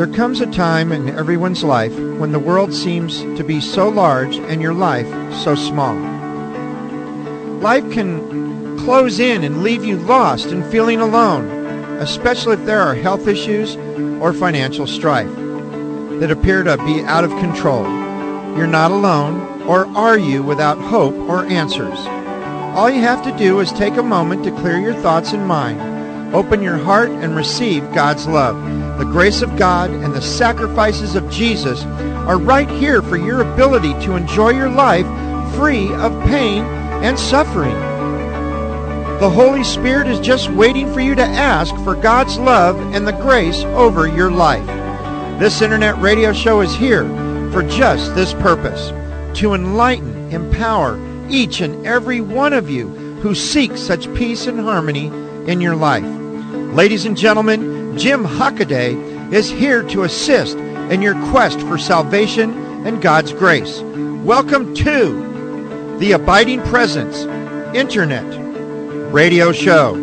There comes a time in everyone's life when the world seems to be so large and your life so small. Life can close in and leave you lost and feeling alone, especially if there are health issues or financial strife that appear to be out of control. You're not alone, or are you without hope or answers? All you have to do is take a moment to clear your thoughts and mind, open your heart, and receive God's love. The grace of God and the sacrifices of Jesus are right here for your ability to enjoy your life free of pain and suffering. The Holy Spirit is just waiting for you to ask for God's love and the grace over your life. This internet radio show is here for just this purpose, to enlighten, empower each and every one of you who seek such peace and harmony in your life. Ladies and gentlemen, Jim Hockaday is here to assist in your quest for salvation and God's grace. Welcome to the Abiding Presence Internet Radio Show.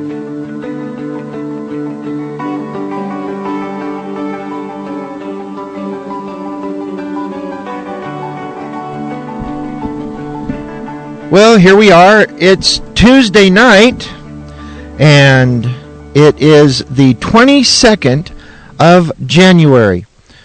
Well, here we are. It's Tuesday night, and it is the 22nd of January,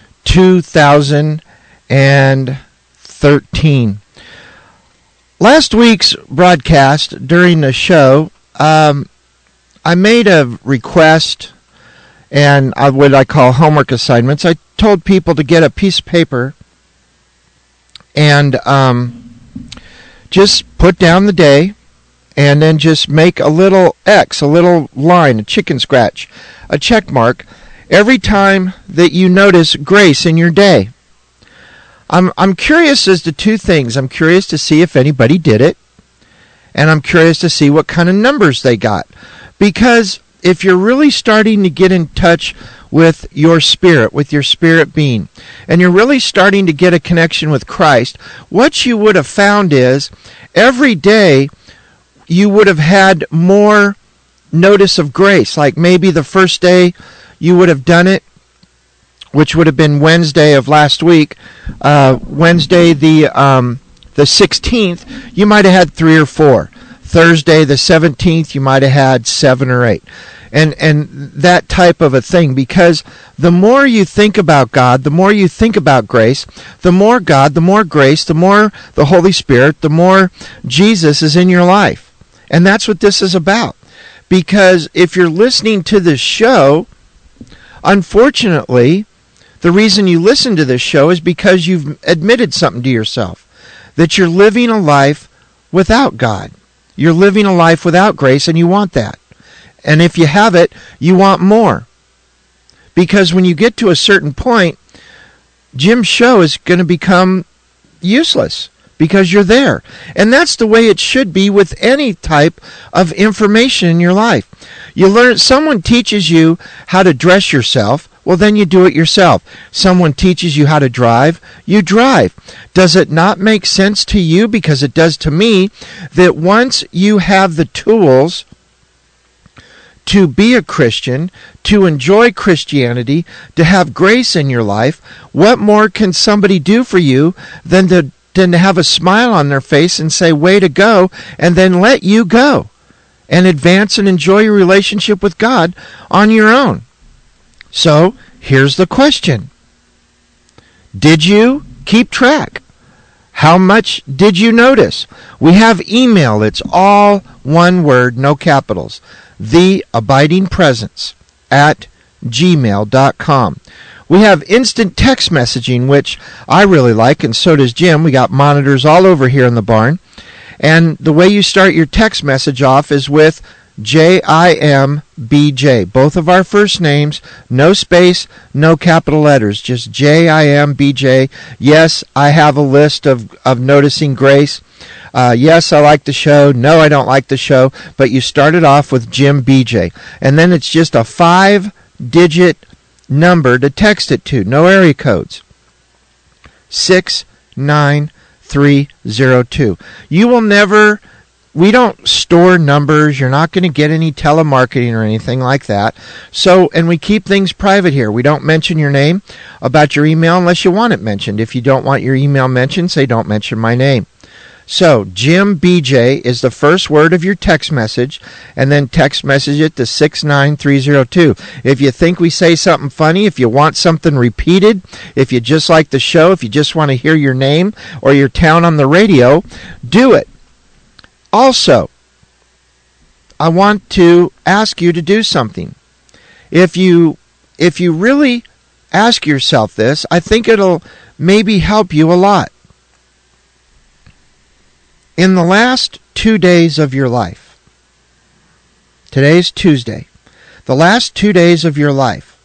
2013. Last week's broadcast during the show, I made a request and what I call homework assignments. I told people to get a piece of paper and just put down the day, and then just make a little X, a little line, a chicken scratch, a check mark, every time that you notice grace in your day. I'm curious as to two things. I'm curious to see if anybody did it, and I'm curious to see what kind of numbers they got. Because if you're really starting to get in touch with your spirit being, and you're really starting to get a connection with Christ, what you would have found is every day you would have had more notice of grace. Like maybe the first day you would have done it, which would have been Wednesday of last week, Wednesday the 16th, you might have had 3 or 4. Thursday the 17th, you might have had 7 or 8. And that type of a thing, because the more you think about God, the more you think about grace, the more God, the more grace, the more the Holy Spirit, the more Jesus is in your life. And that's what this is about. Because if you're listening to this show, unfortunately, the reason you listen to this show is because you've admitted something to yourself, that you're living a life without God. You're living a life without grace, and you want that. And if you have it, you want more. Because when you get to a certain point, Jim's show is going to become useless because you're there. And that's the way it should be with any type of information in your life. You learn, someone teaches you how to dress yourself, well, then you do it yourself. Someone teaches you how to drive, you drive. Does it not make sense to you, because it does to me, that once you have the tools to be a Christian, to enjoy Christianity, to have grace in your life, what more can somebody do for you than to have a smile on their face and say, way to go, and then let you go and advance and enjoy your relationship with God on your own? So, here's the question. Did you keep track? How much did you notice? We have email. It's all one word, no capitals. theabidingpresence@gmail.com. We have instant text messaging, which I really like, and so does Jim. We got monitors all over here in the barn. And the way you start your text message off is with JIMBJ. Both of our first names, no space, no capital letters, just JIMBJ. Yes, I have a list of noticing grace. Yes, I like the show. No, I don't like the show. But you started off with Jim BJ. And then it's just a 5-digit number to text it to. No area codes. 69302. You will never we don't store numbers. You're not going to get any telemarketing or anything like that. So, and we keep things private here. We don't mention your name about your email unless you want it mentioned. If you don't want your email mentioned, say don't mention my name. So, Jim BJ is the first word of your text message, and then text message it to 69302. If you think we say something funny, if you want something repeated, if you just like the show, if you just want to hear your name or your town on the radio, do it. Also, I want to ask you to do something. If you really ask yourself this, I think it'll maybe help you a lot. In the last 2 days of your life, today's Tuesday, the last 2 days of your life,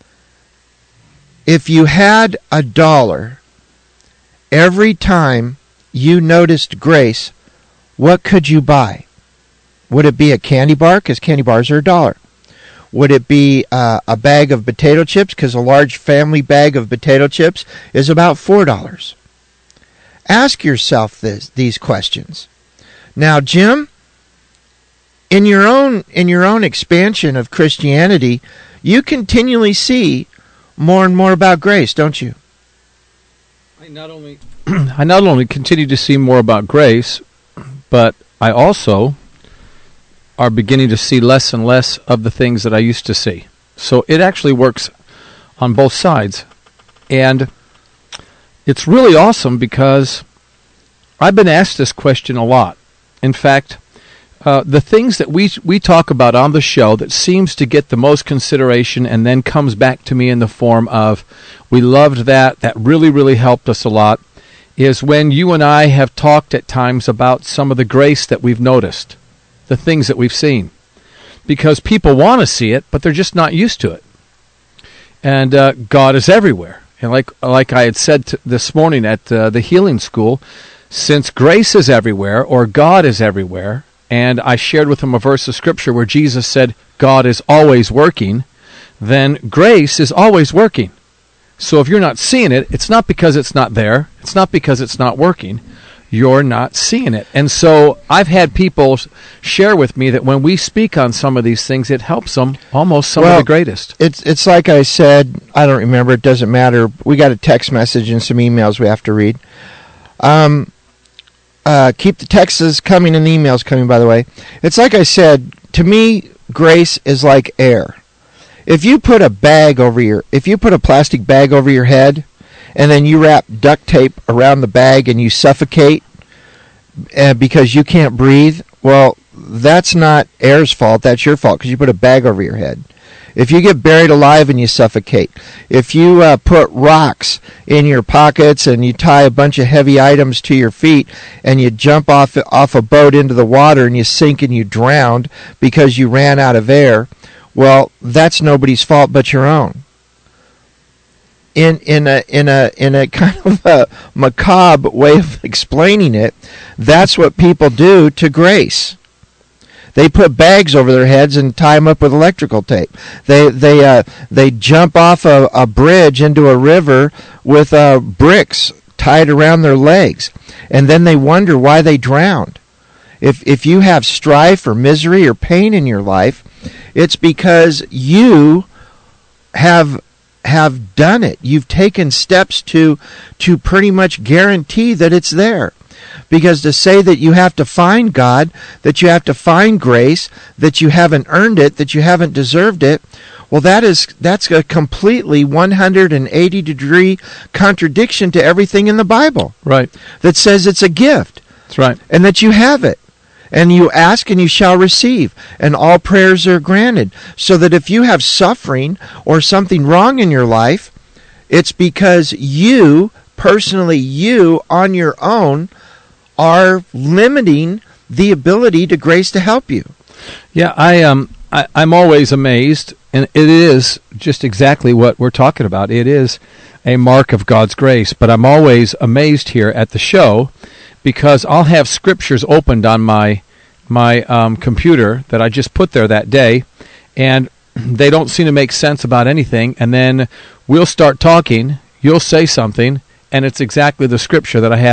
if you had $1 every time you noticed grace, what could you buy? Would it be a candy bar? Because candy bars are $1. Would it be a bag of potato chips? Because a large family bag of potato chips is about $4. Ask yourself these questions. Now, Jim, in your own expansion of Christianity, you continually see more and more about grace, don't you? I not only continue to see more about grace, but I also are beginning to see less and less of the things that I used to see. So it actually works on both sides. And it's really awesome because I've been asked this question a lot. In fact, the things that we talk about on the show that seems to get the most consideration and then comes back to me in the form of, we loved that really, really helped us a lot, is when you and I have talked at times about some of the grace that we've noticed, the things that we've seen. Because people want to see it, but they're just not used to it. And God is everywhere. And like I had said this morning at the healing school, since grace is everywhere, or God is everywhere, and I shared with them a verse of Scripture where Jesus said, God is always working, then grace is always working. So if you're not seeing it, it's not because it's not there. It's not because it's not working. You're not seeing it. And so I've had people share with me that when we speak on some of these things, it helps them almost some of the greatest. It's like I said, I don't remember, it doesn't matter. We got a text message and some emails we have to read. Keep the texts coming and the emails coming, by the way. It's like I said, to me, grace is like air. If you put a plastic bag over your head, and then you wrap duct tape around the bag and you suffocate because you can't breathe, well, that's not air's fault, that's your fault because you put a bag over your head. If you get buried alive and you suffocate, if you put rocks in your pockets and you tie a bunch of heavy items to your feet and you jump off a boat into the water and you sink and you drowned because you ran out of air, well, that's nobody's fault but your own. In a kind of a macabre way of explaining it, that's what people do to grace. They put bags over their heads and tie them up with electrical tape. They jump off a bridge into a river with bricks tied around their legs, and then they wonder why they drowned. If you have strife or misery or pain in your life, it's because you have done it. You've taken steps to pretty much guarantee that it's there. Because to say that you have to find God, that you have to find grace, that you haven't earned it, that you haven't deserved it, well, that's a completely 180-degree contradiction to everything in the Bible. Right. That says it's a gift. That's right. And that you have it. And you ask and you shall receive, and all prayers are granted. So that if you have suffering or something wrong in your life, it's because you, personally, you on your own, are limiting the ability to grace to help you. Yeah, I'm always amazed, and it is just exactly what we're talking about. It is a mark of God's grace, but I'm always amazed here at the show because I'll have scriptures opened on my computer that I just put there that day, and they don't seem to make sense about anything, and then we'll start talking, you'll say something, and it's exactly the scripture that I have up.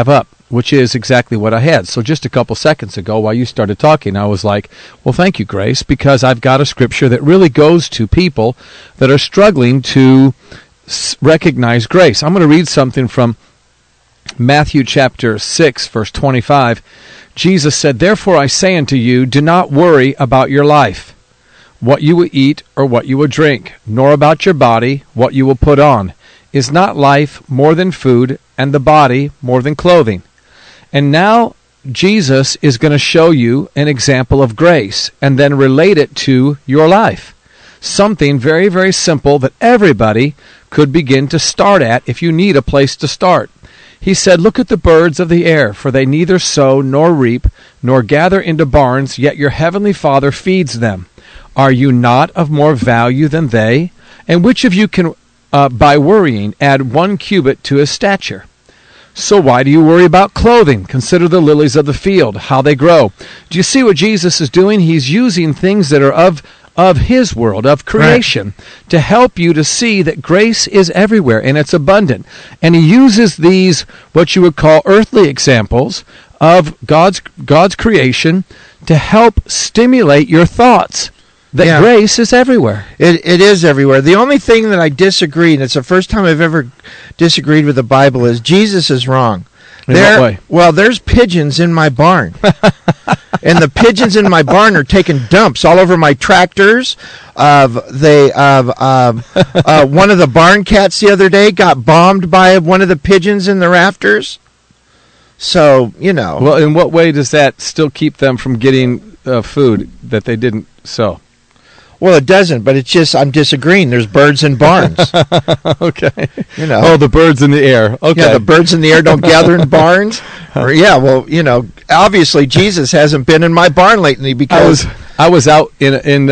which is exactly what I had. So just a couple seconds ago, while you started talking, I was like, well, thank you, Grace, because I've got a scripture that really goes to people that are struggling to recognize grace. I'm going to read something from Matthew chapter 6, verse 25. Jesus said, "Therefore I say unto you, do not worry about your life, what you will eat or what you will drink, nor about your body, what you will put on. Is not life more than food, and the body more than clothing?" And now Jesus is going to show you an example of grace and then relate it to your life. Something very, very simple that everybody could begin to start at if you need a place to start. He said, "Look at the birds of the air, for they neither sow nor reap, nor gather into barns, yet your heavenly Father feeds them. Are you not of more value than they? And which of you can, by worrying, add 1 cubit to his stature? So why do you worry about clothing? Consider the lilies of the field, how they grow." Do you see what Jesus is doing? He's using things that are of his world, of creation, right, to help you to see that grace is everywhere and it's abundant. And he uses these, what you would call earthly examples of God's creation to help stimulate your thoughts that grace is everywhere. It is everywhere. The only thing that I disagree, and it's the first time I've ever disagreed with the Bible, is Jesus is wrong. In what way? Well, there's pigeons in my barn. And the pigeons in my barn are taking dumps all over my tractors. One of the barn cats the other day got bombed by one of the pigeons in the rafters. So, you know. Well, in what way does that still keep them from getting food that they didn't sow? Well, it doesn't, but it's just I'm disagreeing. There's birds in barns. Okay. You know. Oh, the birds in the air. Okay. Yeah, the birds in the air don't gather in barns. Or, yeah, well, you know, obviously Jesus hasn't been in my barn lately because I was out in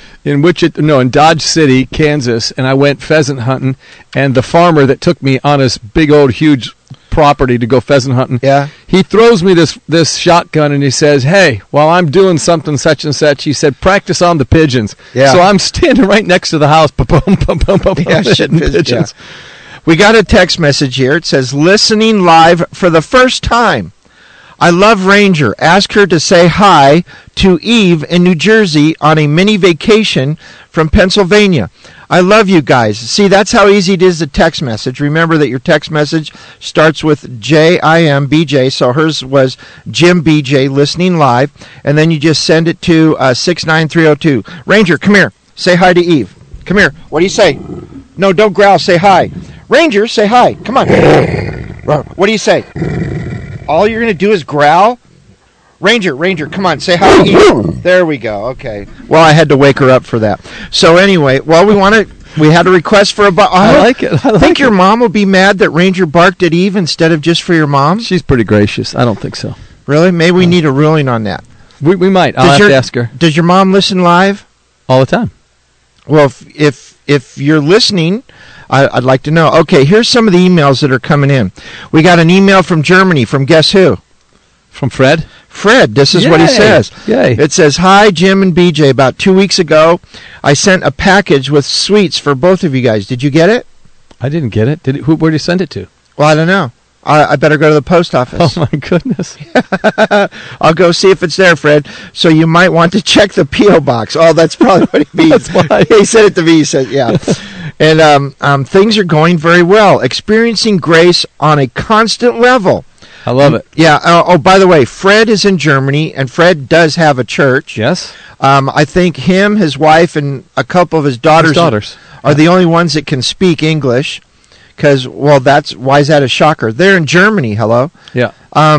Dodge City, Kansas, and I went pheasant hunting, and the farmer that took me on his big old huge property to go pheasant hunting, he throws me this shotgun and he says, "Hey, while I'm doing something such and such," he said, "practice on the pigeons." Yeah. So I'm standing right next to the house, hitting pigeons. Yeah. We got a text message here. It says, "Listening live for the first time. I love Ranger. Ask her to say hi to Eve in New Jersey on a mini vacation from Pennsylvania. I love you guys." See, that's how easy it is to text message. Remember that your text message starts with JIMBJ, so hers was Jim BJ, listening live, and then you just send it to 69302. Ranger, come here. Say hi to Eve. Come here. What do you say? No, don't growl. Say hi. Ranger, say hi. Come on. What do you say? All you're going to do is growl? Ranger, come on, say hi to Eve. There we go. Okay. Well, I had to wake her up for that. So anyway, well, we had a request for a bark. I like it. I think your mom will be mad that Ranger barked at Eve instead of just for your mom? She's pretty gracious. I don't think so. Really? Maybe we need a ruling on that. We might. I'll have to ask her. Does your mom listen live? All the time. Well, if you're listening, I'd like to know. Okay, here's some of the emails that are coming in. We got an email from Germany from guess who? From Fred? Fred, this is what he says. Yay. It says, "Hi, Jim and BJ. About 2 weeks ago, I sent a package with sweets for both of you guys. Did you get it?" I didn't get it. Where did you send it to? Well, I don't know. I better go to the post office. Oh, my goodness. I'll go see if it's there, Fred. So you might want to check the P.O. box. Oh, that's probably what he means. That's why. He said it to me. He said, yeah. And things are going very well. Experiencing grace on a constant level. I love it. Yeah. Oh, by the way, Fred is in Germany, and Fred does have a church. Yes. I think him, his wife, and a couple of his daughters are the only ones that can speak English. Because, well, why is that a shocker? They're in Germany, hello? Yeah.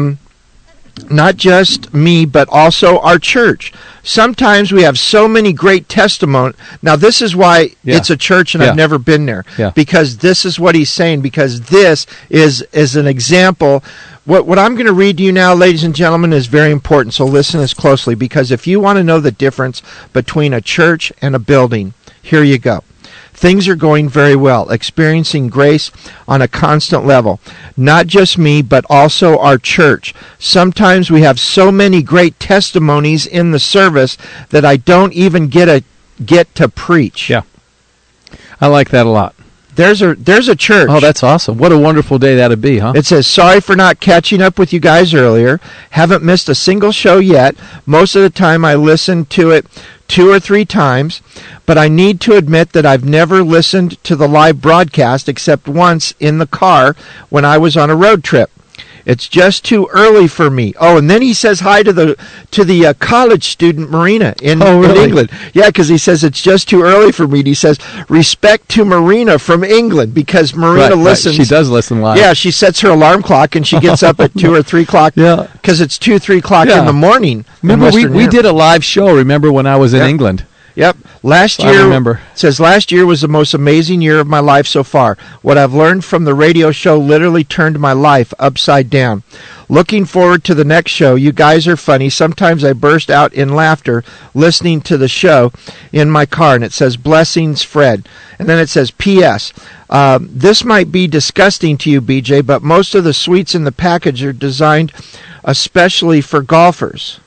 Not just me, but also our church. Sometimes we have so many great testimony. Now, this is why it's a church, and I've never been there. Yeah. Because this is what he's saying, because this is an example. What I'm going to read to you now, ladies and gentlemen, is very important, so listen as closely, because if you want to know the difference between a church and a building, here you go. Things are going very well, experiencing grace on a constant level. Not just me, but also our church. Sometimes we have so many great testimonies in the service that I don't even get to preach. Yeah. I like that a lot. There's a church. Oh, that's awesome. What a wonderful day that'd be, huh? It says, sorry for not catching up with you guys earlier. Haven't missed a single show yet. Most of the time I listen to it 2 or 3 times, but I need to admit that I've never listened to the live broadcast except once in the car when I was on a road trip. It's just too early for me. Oh, and then he says hi to the college student Marina in England. Yeah, because he says it's just too early for me. And he says respect to Marina from England because Marina listens. Right. She does listen live. Yeah, she sets her alarm clock and she gets up at 2 or 3 o'clock. Yeah, because it's 2, 3 o'clock in the morning. Remember, we did a live show. Remember when I was in England? Yep. Last year, I remember. Says last year was the most amazing year of my life so far. What I've learned from the radio show literally turned my life upside down. Looking forward to the next show. You guys are funny. Sometimes I burst out in laughter listening to the show in my car. And it says, blessings, Fred. And then it says, P.S. This might be disgusting to you, BJ, but most of the sweets in the package are designed especially for golfers.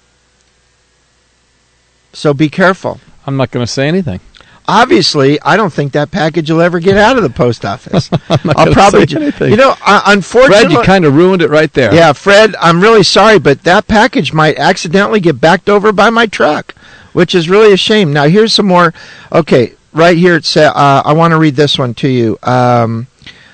So be careful. I'm not going to say anything. Obviously, I don't think that package will ever get out of the post office. I'll probably say anything. Unfortunately, Fred, you kind of ruined it right there. Yeah, Fred, I'm really sorry, but that package might accidentally get backed over by my truck, which is really a shame. Now, here's some more. Okay, right here it says. I want to read this one to you. Right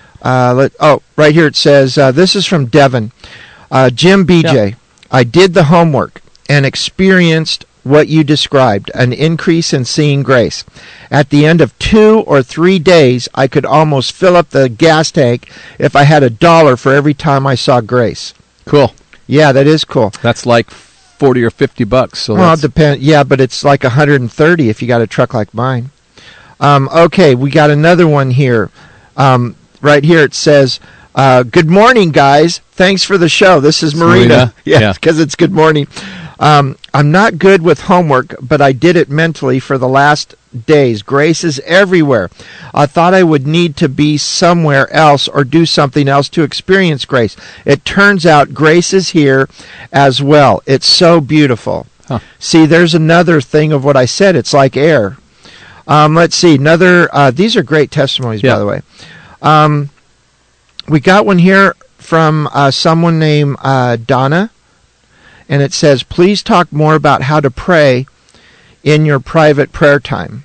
here it says. This is from Devin. Jim BJ. Yeah. I did the homework and experienced what you described, an increase in seeing grace. At the end of 2 or 3 days, I could almost fill up the gas tank if I had $1 for every time I saw grace. Cool. Yeah, that is cool. That's like $40 or $50. So well, it depends. Yeah, but it's like $130 if you got a truck like mine. Okay, we got another one here. Right here it says, good morning, guys. Thanks for the show. This is Marina. Yeah, because it's good morning. I'm not good with homework, but I did it mentally for the last days. Grace is everywhere. I thought I would need to be somewhere else or do something else to experience grace. It turns out grace is here as well. It's so beautiful. Huh. See, there's another thing of what I said. It's like air. Let's see. These are great testimonies, by the way. We got one here from someone named Donna. And it says, please talk more about how to pray in your private prayer time.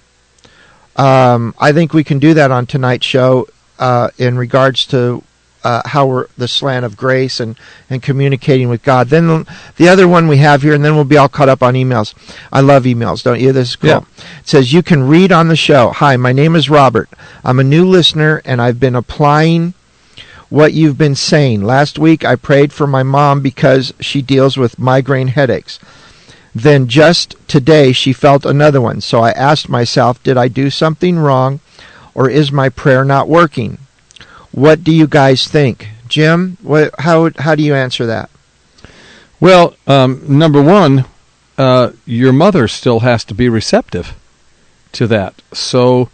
I think we can do that on tonight's show in regards to how we're the slant of grace and communicating with God. Then the other one we have here, and then we'll be all caught up on emails. I love emails, don't you? This is cool. Yeah. It says, you can read on the show. Hi, my name is Robert. I'm a new listener, and I've been applying what you've been saying. Last week I prayed for my mom because she deals with migraine headaches. Then just today she felt another one. So I asked myself, did I do something wrong or is my prayer not working? What do you guys think? Jim, how do you answer that? Well, number one, your mother still has to be receptive to that. So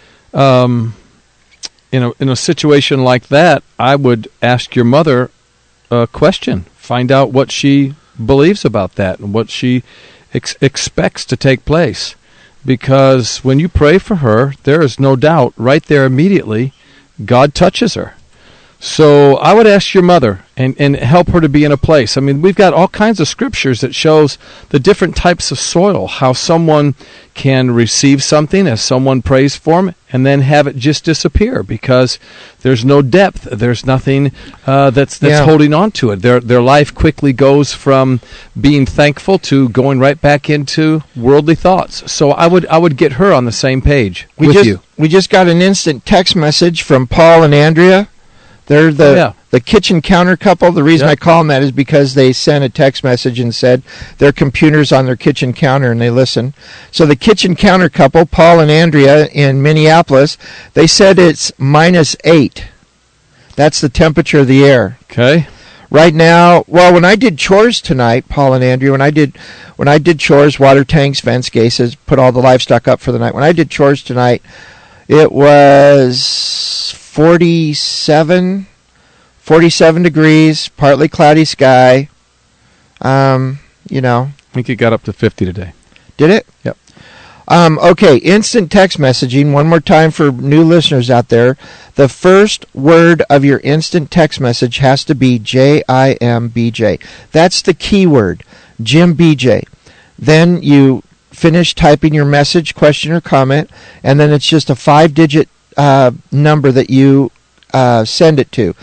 in a situation like that, I would ask your mother a question. Find out what she believes about that and what she expects to take place. Because when you pray for her, there is no doubt right there immediately God touches her. So I would ask your mother and help her to be in a place. I mean, we've got all kinds of scriptures that shows the different types of soil, how someone can receive something as someone prays for them and then have it just disappear because there's no depth. There's nothing that's holding on to it. Their life quickly goes from being thankful to going right back into worldly thoughts. So I would get her on the same page with you. We just got an instant text message from Paul and Andrea. They're the kitchen counter couple. The reason I call them that is because they sent a text message and said their computer's on their kitchen counter and they listen. So the kitchen counter couple, Paul and Andrea in Minneapolis, they said it's -8. That's the temperature of the air. Okay. Right now, well, when I did chores tonight, Paul and Andrea, when I did chores, water tanks, fence gases, put all the livestock up for the night. When I did chores tonight, it was 47 degrees, partly cloudy sky. I think it got up to 50 today. Did it? Yep. Okay, instant text messaging. One more time for new listeners out there. The first word of your instant text message has to be JIMBJ. That's the keyword, Jim BJ. Then you finish typing your message, question, or comment, and then it's just a 5-digit number that you send it to,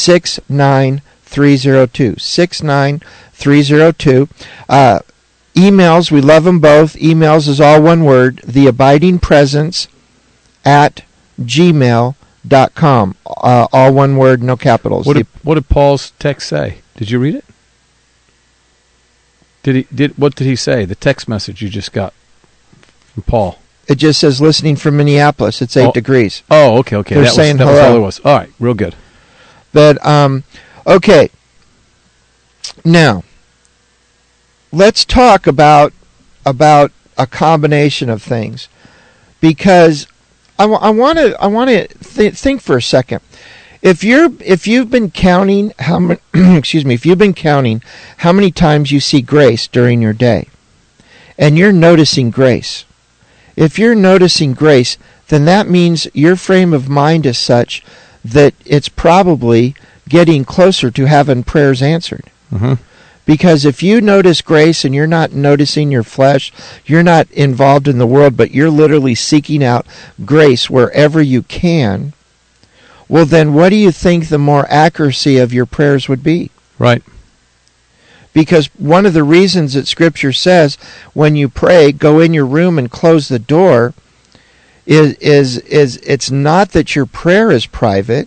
69302. 69302. Emails, we love them both. Emails is all one word, theabidingpresence@gmail.com. All one word, no capitals. What did Paul's text say? Did you read it? What did he say? The text message you just got from Paul. It just says listening from Minneapolis. It's 8 degrees. Oh, okay. They're saying that hello. was all it was. All right, real good. But, okay. Now, let's talk about a combination of things, because I want to think for a second. If you've been counting how many if you've been counting how many times you see grace during your day, and you're noticing grace. If you're noticing grace, then that means your frame of mind is such that it's probably getting closer to having prayers answered. Mm-hmm. Because if you notice grace and you're not noticing your flesh, you're not involved in the world, but you're literally seeking out grace wherever you can, well then what do you think the more accuracy of your prayers would be? Right. Because one of the reasons that Scripture says when you pray, go in your room and close the door, is it's not that your prayer is private.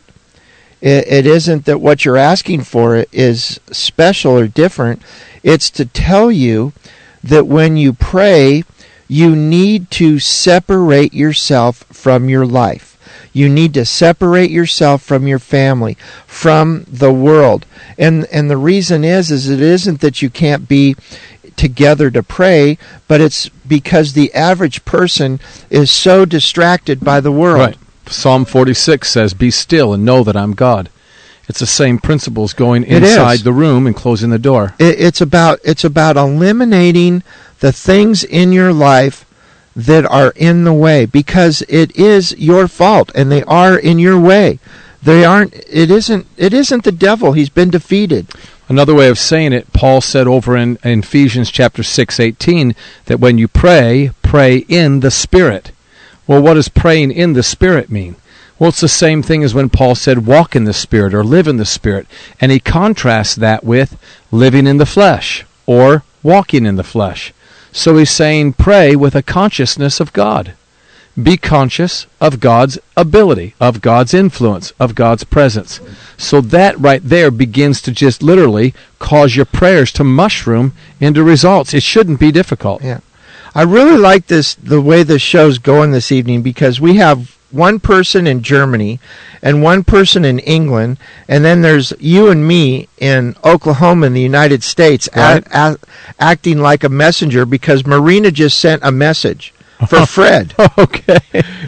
It isn't that what you're asking for is special or different. It's to tell you that when you pray, you need to separate yourself from your life. You need to separate yourself from your family, from the world. And the reason is it isn't that you can't be together to pray, but it's because the average person is so distracted by the world. Right. Psalm 46 says, "Be still and know that I'm God." It's the same principles going inside the room and closing the door. It's about eliminating the things in your life that are in the way, because it is your fault and they are in your way. They aren't. It isn't the devil. He's been defeated. Another way of saying it, Paul said over in Ephesians chapter 6:18 that when you pray, pray in the Spirit. Well, what does praying in the Spirit mean? Well, it's the same thing as when Paul said walk in the Spirit or live in the Spirit. And he contrasts that with living in the flesh or walking in the flesh. So he's saying pray with a consciousness of God. Be conscious of God's ability, of God's influence, of God's presence. So that right there begins to just literally cause your prayers to mushroom into results. It shouldn't be difficult. Yeah. I really like the way this show's going this evening, because we have one person in Germany and one person in England, and then there's you and me in Oklahoma in the United States, right, acting like a messenger, because Marina just sent a message for Fred. Okay.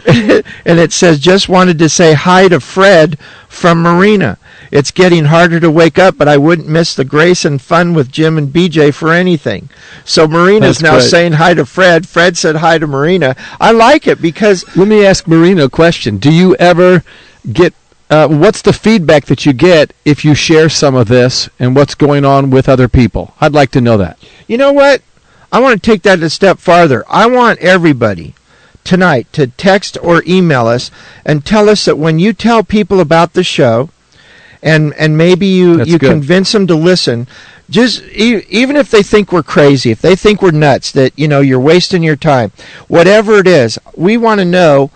And it says, just wanted to say hi to Fred from Marina. It's getting harder to wake up, but I wouldn't miss the grace and fun with Jim and BJ for anything. So Marina's now saying hi to Fred. Fred said hi to Marina. I like it because... Let me ask Marina a question. Do you ever get... what's the feedback that you get if you share some of this and what's going on with other people? I'd like to know that. You know what? I want to take that a step farther. I want everybody tonight to text or email us and tell us that when you tell people about the show, and maybe you convince them to listen, just even if they think we're crazy, if they think we're nuts, that you're wasting your time, whatever it is, we want to know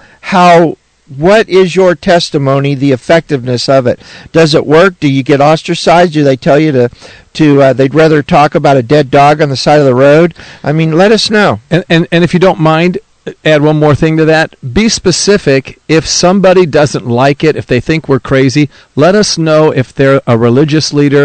what is your testimony, the effectiveness of it. Does it work? Do you get ostracized? Do they tell you to they'd rather talk about a dead dog on the side of the road? I mean, let us know. And if you don't mind, add one more thing to that. Be specific. If somebody doesn't like it, if they think we're crazy, let us know if they're a religious leader,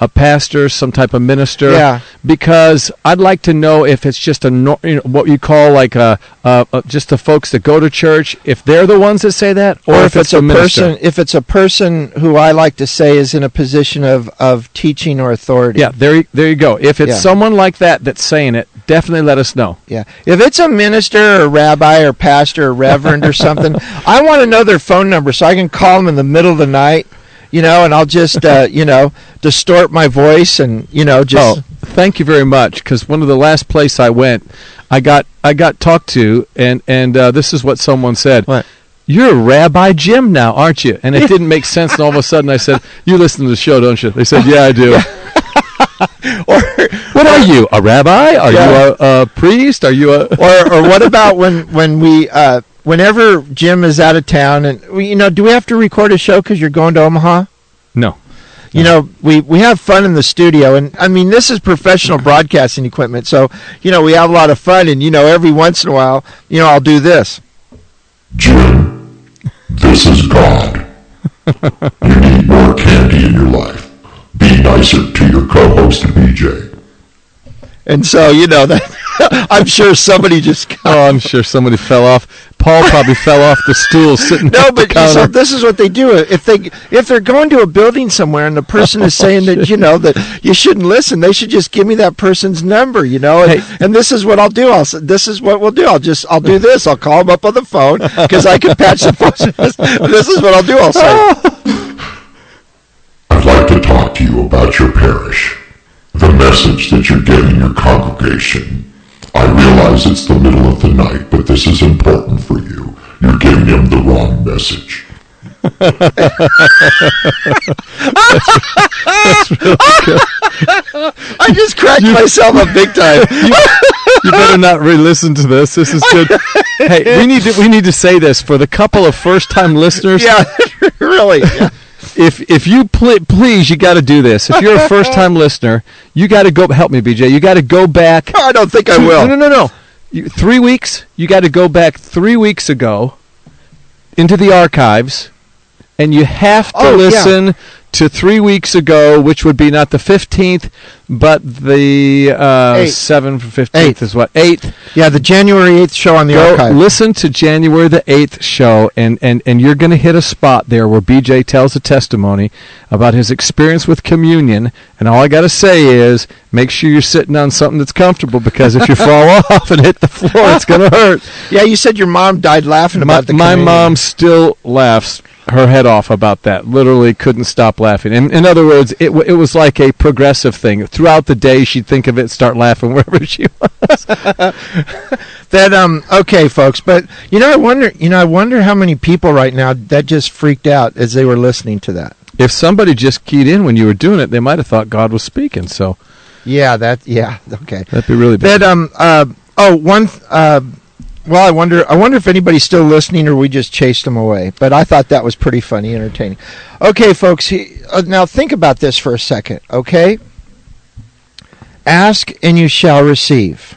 a pastor, some type of minister. Yeah. Because I'd like to know if it's just what you call like just the folks that go to church, if they're the ones that say that, or if it's a person. If it's a person who I like to say is in a position of teaching or authority. Yeah, there you go. If it's someone like that that's saying it, definitely let us know. Yeah. If it's a minister or rabbi or pastor or reverend or something, I want to know their phone number so I can call them in the middle of the night, and I'll just, distort my voice and, just... Oh, thank you very much, because one of the last place I went, I got talked to, and this is what someone said. What? You're Rabbi Jim now, aren't you? And it didn't make sense, and all of a sudden I said, you listen to the show, don't you? They said, yeah, I do. Or what are you, a rabbi? Are you a priest? Are you a... or what about when we... whenever Jim is out of town, and do we have to record a show because you're going to Omaha? No. We have fun in the studio, and I mean this is professional broadcasting equipment, so we have a lot of fun, and every once in a while, I'll do this. Jim, this is God. You need more candy in your life. Be nicer to your co-host BJ. And so that I'm sure somebody just got... Oh, I'm sure somebody fell off. Paul probably fell off the stool sitting at the counter. So this is what they do. If they're going to a building somewhere and the person is saying that that you shouldn't listen, they should just give me that person's number, and this is what I'll do. This is what we'll do. I'll do this. I'll call them up on the phone because I can patch the phone. This is what I'll do. I'll say, I'd like to talk to you about your parish. The message that you're giving your congregation. I realize it's the middle of the night, but this is important for you. You're giving them the wrong message. That's really good. I just cracked myself up big time. You better not re-listen to this. This is good. Hey, we need to say this for the couple of first-time listeners. Yeah, really. Yeah. If you please, you got to do this. If you're a first-time listener, you got to go. Help me, BJ. You got to go back. I don't think I will. No. 3 weeks. You got to go back 3 weeks ago into the archives, and you have to listen to 3 weeks ago, which would be not the 15th, but the 7th, 15th is what? 8th. Yeah, the January 8th show on the archive. Listen to January the 8th show, and you're going to hit a spot there where BJ tells a testimony about his experience with communion, and all I got to say is make sure you're sitting on something that's comfortable, because if you fall off and hit the floor, it's going to hurt. Yeah, you said your mom died laughing about the communion. My mom still laughs her head off about that. Literally couldn't stop laughing. In other words, it was like a progressive thing. Throughout the day, she'd think of it, start laughing wherever she was. Okay, folks, but I wonder how many people right now that just freaked out as they were listening to that. If somebody just keyed in when you were doing it, they might have thought God was speaking. So, okay, that'd be really bad. Well, I wonder if anybody's still listening or we just chased them away. But I thought that was pretty funny, entertaining. Okay, folks, now think about this for a second, okay? Ask and you shall receive.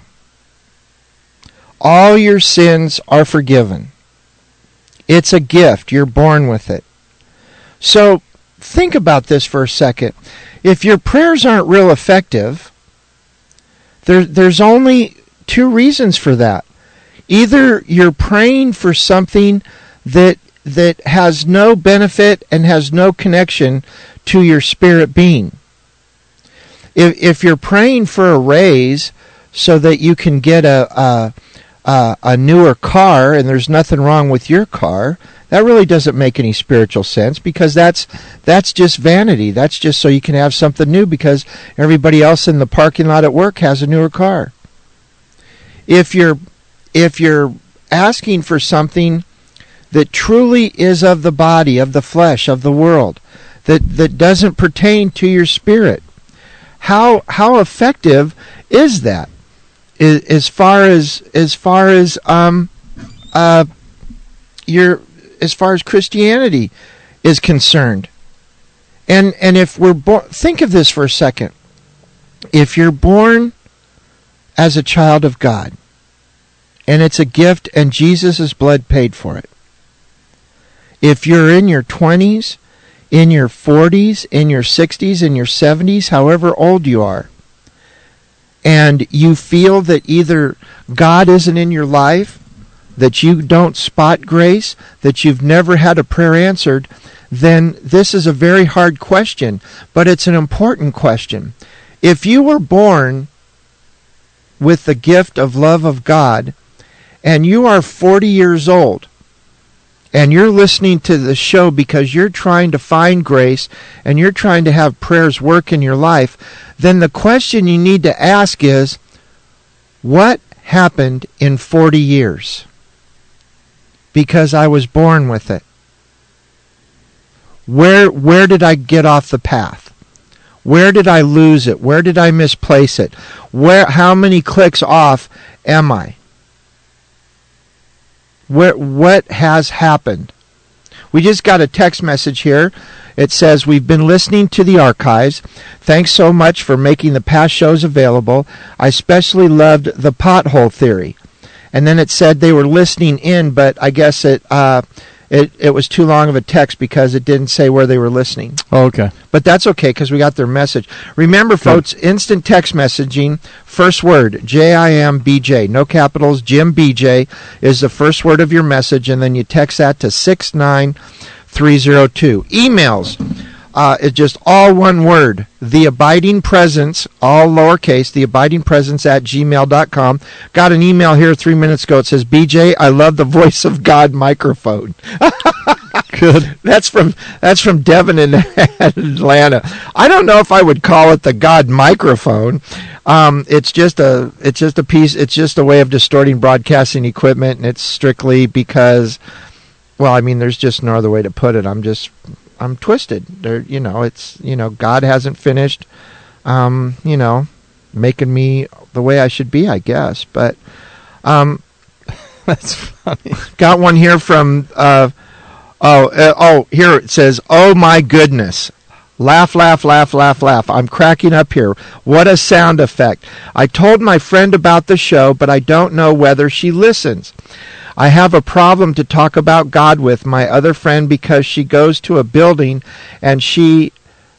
All your sins are forgiven. It's a gift. You're born with it. So think about this for a second. If your prayers aren't real effective, there's only two reasons for that. Either you're praying for something that has no benefit and has no connection to your spirit being. If you're praying for a raise so that you can get a newer car and there's nothing wrong with your car, that really doesn't make any spiritual sense, because that's just vanity. That's just so you can have something new because everybody else in the parking lot at work has a newer car. If you're asking for something that truly is of the body, of the flesh, of the world, that doesn't pertain to your spirit, how effective is that? As far as Christianity is concerned, and if we're born, think of this for a second. If you're born as a child of God, and it's a gift, and Jesus' blood paid for it. If you're in your 20s, in your 40s, in your 60s, in your 70s, however old you are, and you feel that either God isn't in your life, that you don't spot grace, that you've never had a prayer answered, then this is a very hard question, but it's an important question. If you were born with the gift of love of God, and you are 40 years old, and you're listening to the show because you're trying to find grace, and you're trying to have prayers work in your life, then the question you need to ask is, what happened in 40 years? Because I was born with it. Where did I get off the path? Where did I lose it? Where did I misplace it? How many clicks off am I? What has happened? We just got a text message here. It says, we've been listening to the archives. Thanks so much for making the past shows available. I especially loved the pothole theory. And then it said they were listening in, but I guess it was too long of a text because it didn't say where they were listening. Oh, okay. But that's okay because we got their message. Remember, folks, instant text messaging, first word, JIMBJ, no capitals, Jim BJ is the first word of your message, and then you text that to 69302. Emails, it's just all one word, The Abiding Presence, all lowercase, theabidingpresence@gmail.com. Got an email here 3 minutes ago. It says, BJ, I love the voice of God microphone. Good. That's from Devin in Atlanta. I don't know if I would call it the God microphone. It's just a piece. It's just a way of distorting broadcasting equipment, and it's strictly because, well, I mean, there's just no other way to put it. I'm twisted. God hasn't finished, making me the way I should be, I guess. But that's funny. Got one here from. Here it says, "Oh my goodness." Laugh, laugh, laugh, laugh, laugh. I'm cracking up here. What a sound effect. I told my friend about the show, but I don't know whether she listens. I have a problem to talk about God with my other friend because she goes to a building and she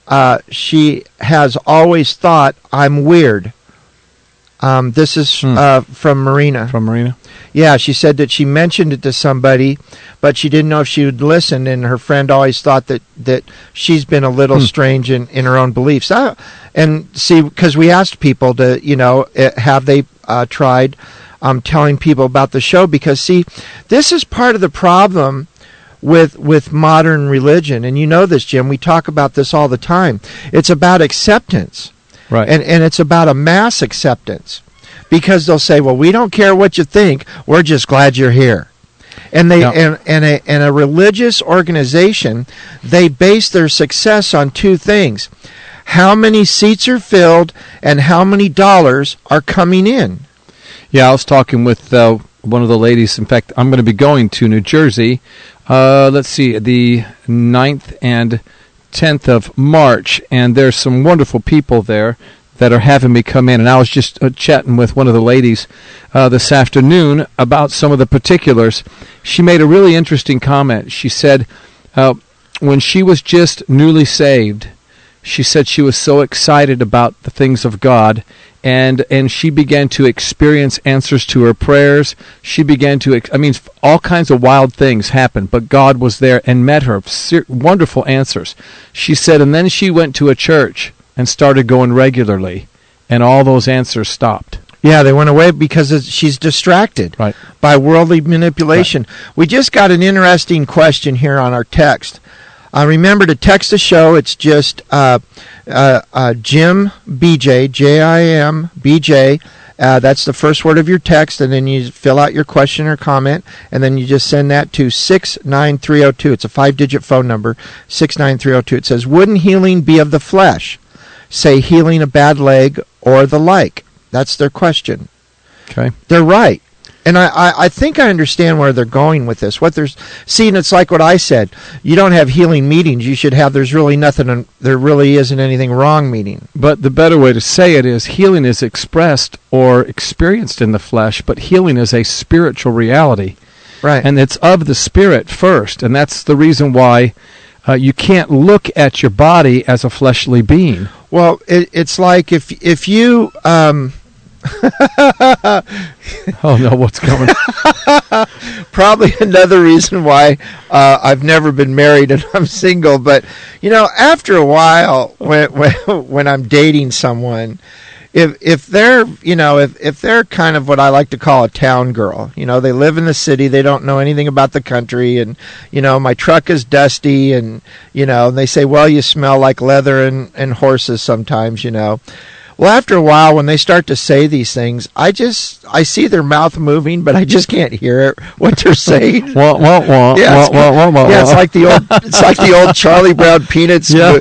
has always thought I'm weird. This is from Marina. From Marina? Yeah, she said that she mentioned it to somebody, but she didn't know if she would listen, and her friend always thought that she's been a little strange in her own beliefs. And see, because we asked people to, have they tried telling people about the show, because see, this is part of the problem with modern religion, and you know this, Jim. We talk about this all the time. It's about acceptance, right? And it's about a mass acceptance, because they'll say, "Well, we don't care what you think. We're just glad you're here." And they and a religious organization, they base their success on two things: how many seats are filled and how many dollars are coming in. Yeah, I was talking with one of the ladies. In fact, I'm going to be going to New Jersey, let's see, the 9th and 10th of March, and there's some wonderful people there that are having me come in. And I was just chatting with one of the ladies this afternoon about some of the particulars. She made a really interesting comment. She said when she was just newly saved, she said she was so excited about the things of God, and she began to experience answers to her prayers. She began to, all kinds of wild things happened, but God was there and met her. Wonderful answers. She said, and then she went to a church and started going regularly, and all those answers stopped. Yeah, they went away because she's distracted by worldly manipulation. Right. We just got an interesting question here on our text. Remember to text the show. It's just Jim BJ, JIMBJ. That's the first word of your text, and then you fill out your question or comment, and then you just send that to 69302. It's a 5-digit phone number, 69302. It says, "Wouldn't healing be of the flesh? Say healing a bad leg or the like." That's their question. Okay. They're right. And I think I understand where they're going with this. What they're seeing, it's like what I said. You don't have healing meetings. You should have there really isn't anything wrong meeting. But the better way to say it is healing is expressed or experienced in the flesh, but healing is a spiritual reality. Right. And it's of the Spirit first. And that's the reason why you can't look at your body as a fleshly being. Well, it's like if you Oh no, what's coming? probably another reason why I've never been married and I'm single. But after a while, when I'm dating someone, if they're if they're kind of what I like to call a town girl, they live in the city, they don't know anything about the country, and my truck is dusty, and and they say, well, you smell like leather and horses sometimes, Well, after a while, when they start to say these things, I see their mouth moving, but I just can't hear what they're saying. Yeah, it's like the old Charlie Brown Peanuts. Yeah,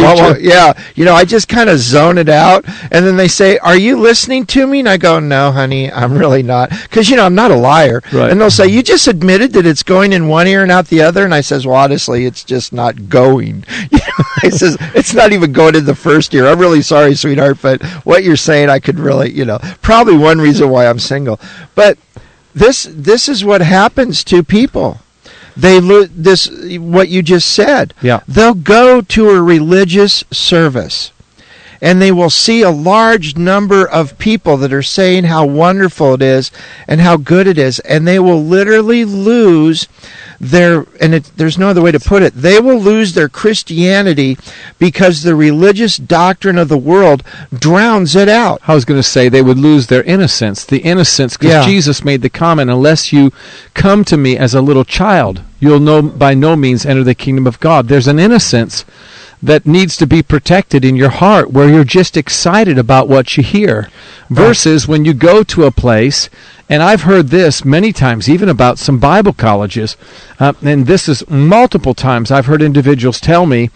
I just kind of zone it out, and then they say, "Are you listening to me?" And I go, "No, honey, I'm really not," because I'm not a liar. Right. And they'll say, "You just admitted that it's going in one ear and out the other," and I says, "Well, honestly, it's just not going." I says, "It's not even going in the first ear. I'm really sorry, sweetheart, but what you're saying, I could really, probably one reason why I'm single." But this is what happens to people. They this what you just said. Yeah. They'll go to a religious service, and they will see a large number of people that are saying how wonderful it is and how good it is, and they will literally lose there's no other way to put it, they will lose their Christianity because the religious doctrine of the world drowns it out. I was going to say they would lose their innocence. The innocence, because Jesus made the comment, unless you come to me as a little child, you'll by no means enter the kingdom of God. There's an innocence that needs to be protected in your heart, where you're just excited about what you hear, versus when you go to a place. And I've heard this many times, even about some Bible colleges, and this is multiple times I've heard individuals tell me,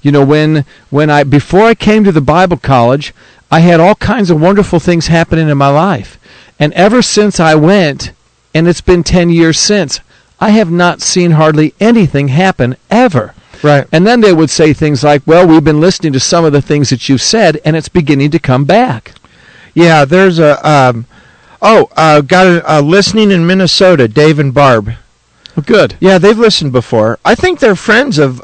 before I came to the Bible college, I had all kinds of wonderful things happening in my life, and ever since I went, and it's been 10 years since, I have not seen hardly anything happen ever. Right. And then they would say things like, well, we've been listening to some of the things that you've said, and it's beginning to come back. Yeah, there's got a listening in Minnesota, Dave and Barb. Oh, good. Yeah, they've listened before. I think they're friends of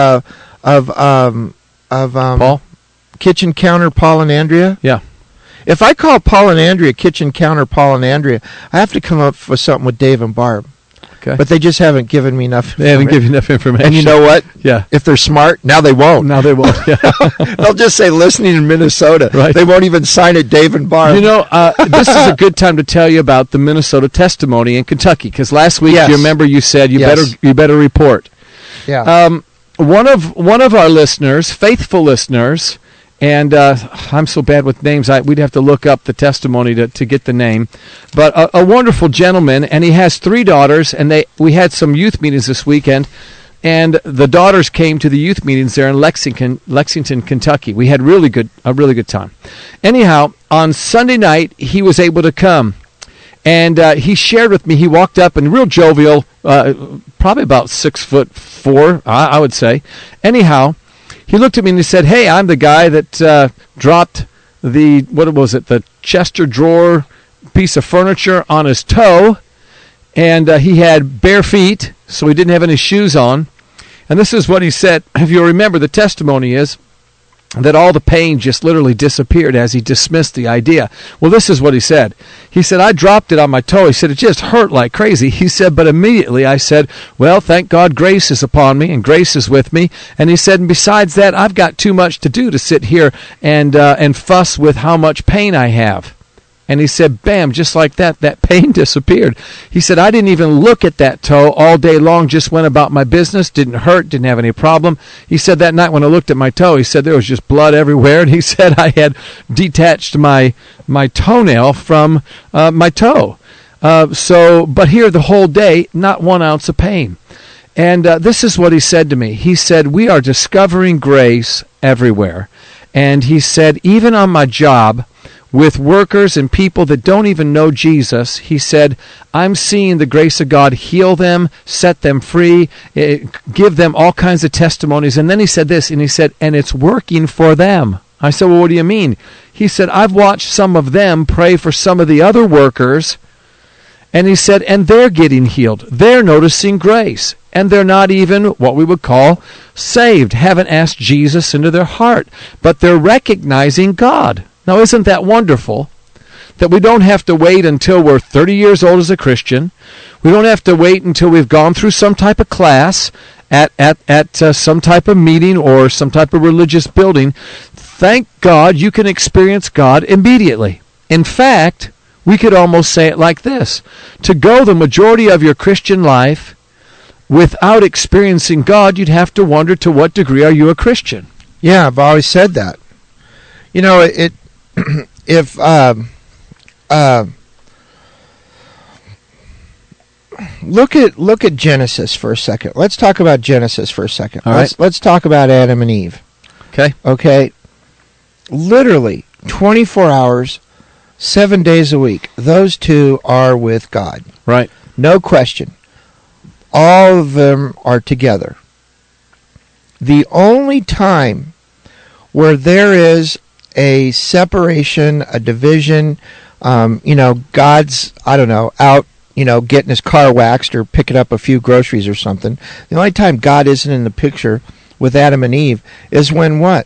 Paul? Kitchen Counter Paul and Andrea. Yeah. If I call Paul and Andrea Kitchen Counter Paul and Andrea, I have to come up with something with Dave and Barb. Okay. But they just haven't given me enough. They haven't given you enough information. And you know what? Yeah. If they're smart, now they won't. Now they won't. Yeah. They'll just say listening in Minnesota. Right. They won't even sign it Dave and Barb. This is a good time to tell you about the Minnesota testimony in Kentucky, because last week, you remember, you said you better report. Yeah. One of our listeners, faithful listeners, and I'm so bad with names, we'd have to look up the testimony to get the name. But a wonderful gentleman, and he has 3 daughters, and we had some youth meetings this weekend, and the daughters came to the youth meetings there in Lexington, Kentucky. We had a really good time. Anyhow, on Sunday night, he was able to come, and he shared with me. He walked up and real jovial, probably about 6'4", I would say. Anyhow, he looked at me and he said, "Hey, I'm the guy that dropped the Chester drawer piece of furniture on his toe, and he had bare feet, so he didn't have any shoes on." And this is what he said. If you remember, the testimony is that all the pain just literally disappeared as he dismissed the idea. Well, this is what he said. He said, "I dropped it on my toe." He said, "It just hurt like crazy." He said, "But immediately I said, well, thank God grace is upon me and grace is with me." And he said, "And besides that, I've got too much to do to sit here and fuss with how much pain I have." And he said, bam, just like that pain disappeared. He said, "I didn't even look at that toe all day long, just went about my business, didn't hurt, didn't have any problem." He said that night when I looked at my toe, he said there was just blood everywhere. And he said I had detached my toenail from my toe. But here the whole day, not 1 ounce of pain. And this is what he said to me. He said, "We are discovering grace everywhere." And he said, even on my job, with workers and people that don't even know Jesus, he said, "I'm seeing the grace of God heal them, set them free, give them all kinds of testimonies." And then he said this, and he said, "And it's working for them." I said, "Well, what do you mean?" He said, "I've watched some of them pray for some of the other workers," and he said, "and they're getting healed. They're noticing grace." and they're not even what we would call saved, haven't asked Jesus into their heart, but they're recognizing God. Now, isn't that wonderful? That we don't have to wait until we're 30 years old as a Christian. We don't have to wait until we've gone through some type of class at some type of meeting or some type of religious building. Thank God you can experience God immediately. In fact, we could almost say it like this: to go the majority of your Christian life without experiencing God, you'd have to wonder, to what degree are you a Christian? Yeah, I've always said that. You know, if look at Genesis for a second. Let's talk about Genesis for a second. All right. Let's talk about Adam and Eve. Okay. Literally 24 hours, 7 days a week. Those two are with God. Right. No question. All of them are together. The only time where there is a separation, a division, God's, out, getting his car waxed or picking up a few groceries or something. The only time God isn't in the picture with Adam and Eve is when what?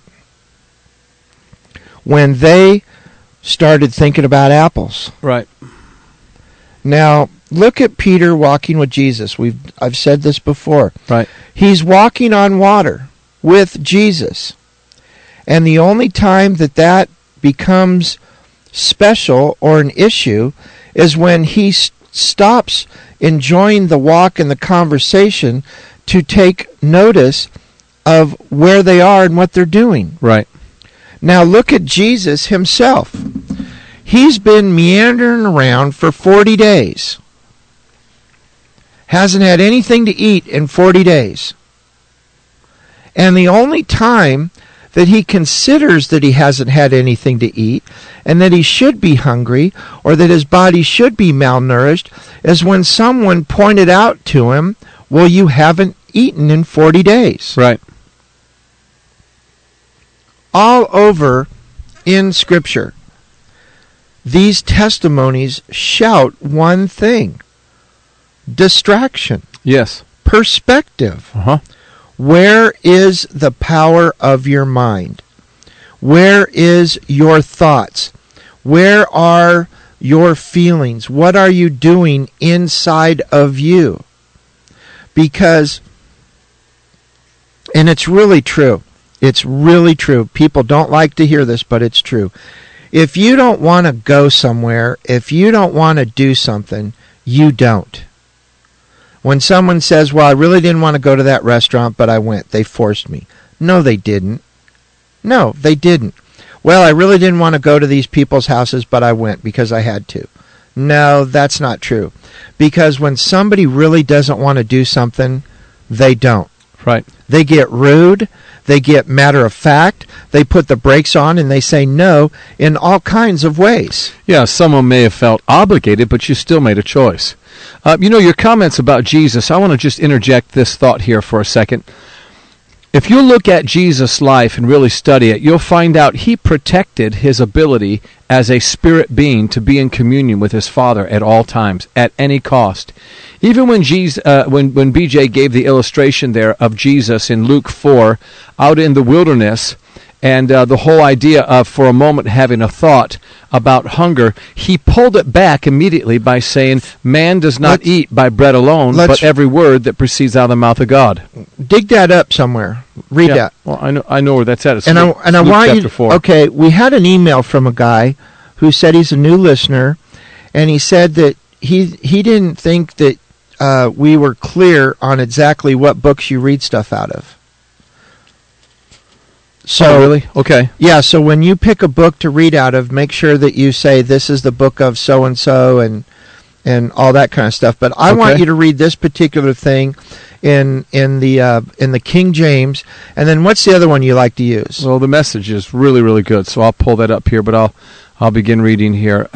When they started thinking about apples. Right. Now, look at Peter walking with Jesus. I've said this before. Right. He's walking on water with Jesus. And the only time that becomes special or an issue is when he stops enjoying the walk and the conversation to take notice of where they are and what they're doing. Right. Now look at Jesus himself. He's been meandering around for 40 days. Hasn't had anything to eat in 40 days. And the only time that he considers that he hasn't had anything to eat and that he should be hungry or that his body should be malnourished is when someone pointed out to him, well, you haven't eaten in 40 days. Right. All over in Scripture, these testimonies shout one thing: distraction. Yes. Perspective. Uh-huh. Where is the power of your mind? Where is your thoughts? Where are your feelings? What are you doing inside of you? Because, and it's really true. It's really true. People don't like to hear this, but it's true. If you don't want to go somewhere, if you don't want to do something, you don't. When someone says, well, I really didn't want to go to that restaurant, but I went. They forced me. No, they didn't. No, they didn't. Well, I really didn't want to go to these people's houses, but I went because I had to. No, that's not true. Because when somebody really doesn't want to do something, they don't. Right. They get rude. They get matter of fact. They put the brakes on and they say no in all kinds of ways. Yeah, someone may have felt obligated, but you still made a choice. Your comments about Jesus, I want to just interject this thought here for a second. If you look at Jesus' life and really study it, you'll find out he protected his ability as a spirit being to be in communion with his Father at all times, at any cost. Even when when BJ gave the illustration there of Jesus in Luke 4 out in the wilderness, and the whole idea of, for a moment, having a thought about hunger, he pulled it back immediately by saying, man does not eat by bread alone, but every word that proceeds out of the mouth of God. Dig that up somewhere. Read that. Well, I know where that's at. It's I Luke want chapter you. 4. Okay, we had an email from a guy who said he's a new listener, and he said that he didn't think that we were clear on exactly what books you read stuff out of. So, really? Okay. Yeah, so when you pick a book to read out of, make sure that you say this is the book of so-and-so and all that kind of stuff. But I want you to read this particular thing in the King James. And then what's the other one you like to use? Well, the Message is really, really good, so I'll pull that up here, but I'll begin reading here.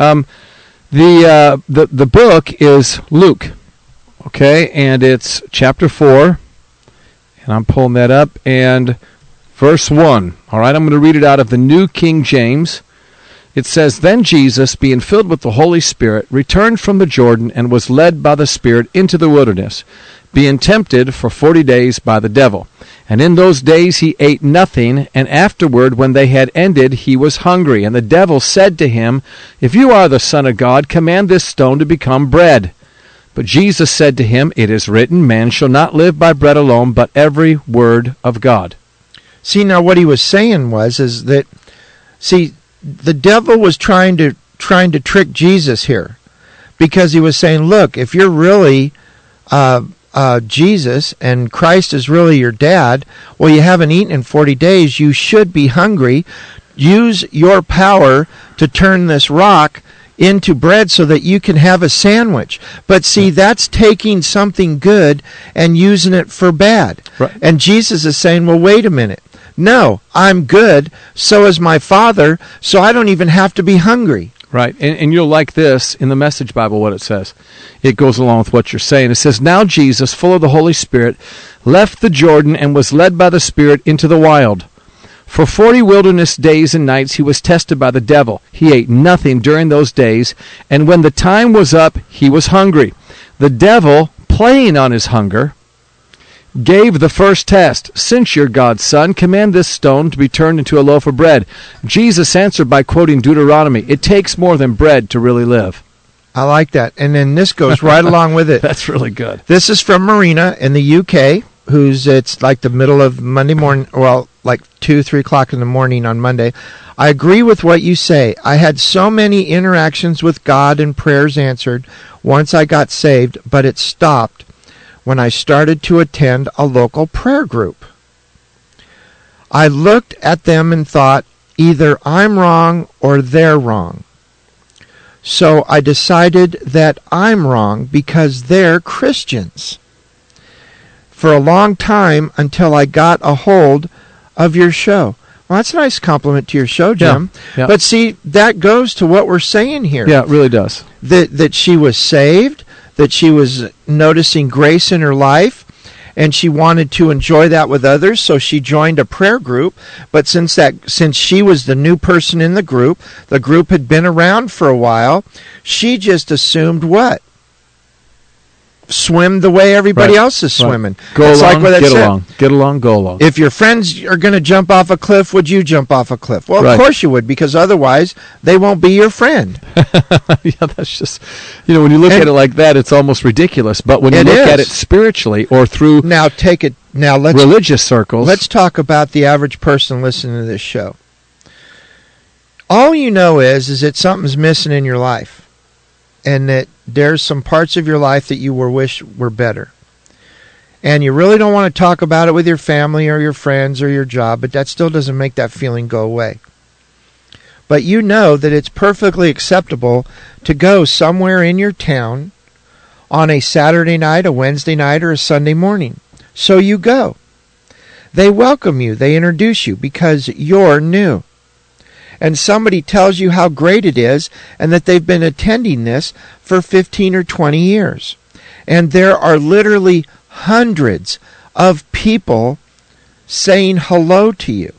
The book is Luke, okay, and it's chapter 4, and I'm pulling that up, and verse 1. All right, I'm going to read it out of the New King James. It says, Then Jesus, being filled with the Holy Spirit, returned from the Jordan and was led by the Spirit into the wilderness, being tempted for 40 days by the devil. And in those days he ate nothing, and afterward, when they had ended, he was hungry. And the devil said to him, If you are the Son of God, command this stone to become bread. But Jesus said to him, It is written, Man shall not live by bread alone, but every word of God. See, now what he was saying is that, see, the devil was trying to trick Jesus here, because he was saying, look, if you're really Jesus and Christ is really your dad, well, you haven't eaten in 40 days, you should be hungry. Use your power to turn this rock into bread so that you can have a sandwich. But see, that's taking something good and using it for bad. Right. And Jesus is saying, well, wait a minute. No, I'm good, so is my Father, so I don't even have to be hungry. Right, and you'll like this in the Message Bible, what it says. It goes along with what you're saying. It says, Now Jesus, full of the Holy Spirit, left the Jordan and was led by the Spirit into the wild. For 40 wilderness days and nights he was tested by the devil. He ate nothing during those days, and when the time was up, he was hungry. The devil, playing on his hunger, gave the first test. Since you're God's son, command this stone to be turned into a loaf of bread. Jesus answered by quoting Deuteronomy. It takes more than bread to really live. I like that. And then this goes right along with it. That's really good. This is from Marina in the UK, it's like the middle of Monday morning, well, like 2, 3 o'clock in the morning on Monday. I agree with what you say. I had so many interactions with God and prayers answered once I got saved, but it stopped when I started to attend a local prayer group. I looked at them and thought, either I'm wrong or they're wrong. So I decided that I'm wrong because they're Christians. For a long time until I got a hold of your show. Well, that's a nice compliment to your show, Jim. Yeah. But see, that goes to what we're saying here. Yeah, it really does. That she was saved, that she was noticing grace in her life, and she wanted to enjoy that with others, so she joined a prayer group. But since she was the new person in the group had been around for a while, she just assumed what? Swim the way everybody else is swimming. Right. Go it's along, like get along. Get along, go along. If your friends are going to jump off a cliff, would you jump off a cliff? Well, of course you would, because otherwise they won't be your friend. Yeah, that's just, when you look at it like that, it's almost ridiculous. But when you look at it spiritually or through religious circles. Let's talk about the average person listening to this show. All you know is that something's missing in your life, and that there's some parts of your life that you wish were better. And you really don't want to talk about it with your family or your friends or your job, but that still doesn't make that feeling go away. But you know that it's perfectly acceptable to go somewhere in your town on a Saturday night, a Wednesday night, or a Sunday morning. So you go. They welcome you. They introduce you because you're new. And somebody tells you how great it is and that they've been attending this for 15 or 20 years. And there are literally hundreds of people saying hello to you.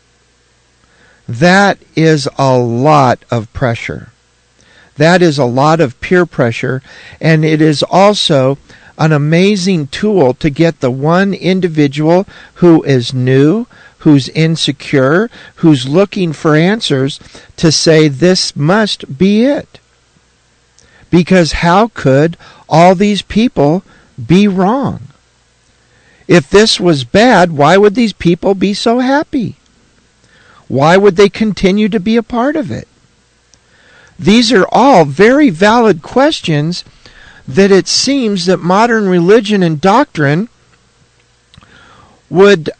That is a lot of pressure. That is a lot of peer pressure, and it is also an amazing tool to get the one individual who is new, who's insecure, who's looking for answers, to say this must be it. Because how could all these people be wrong? If this was bad, why would these people be so happy? Why would they continue to be a part of it? These are all very valid questions that it seems that modern religion and doctrine would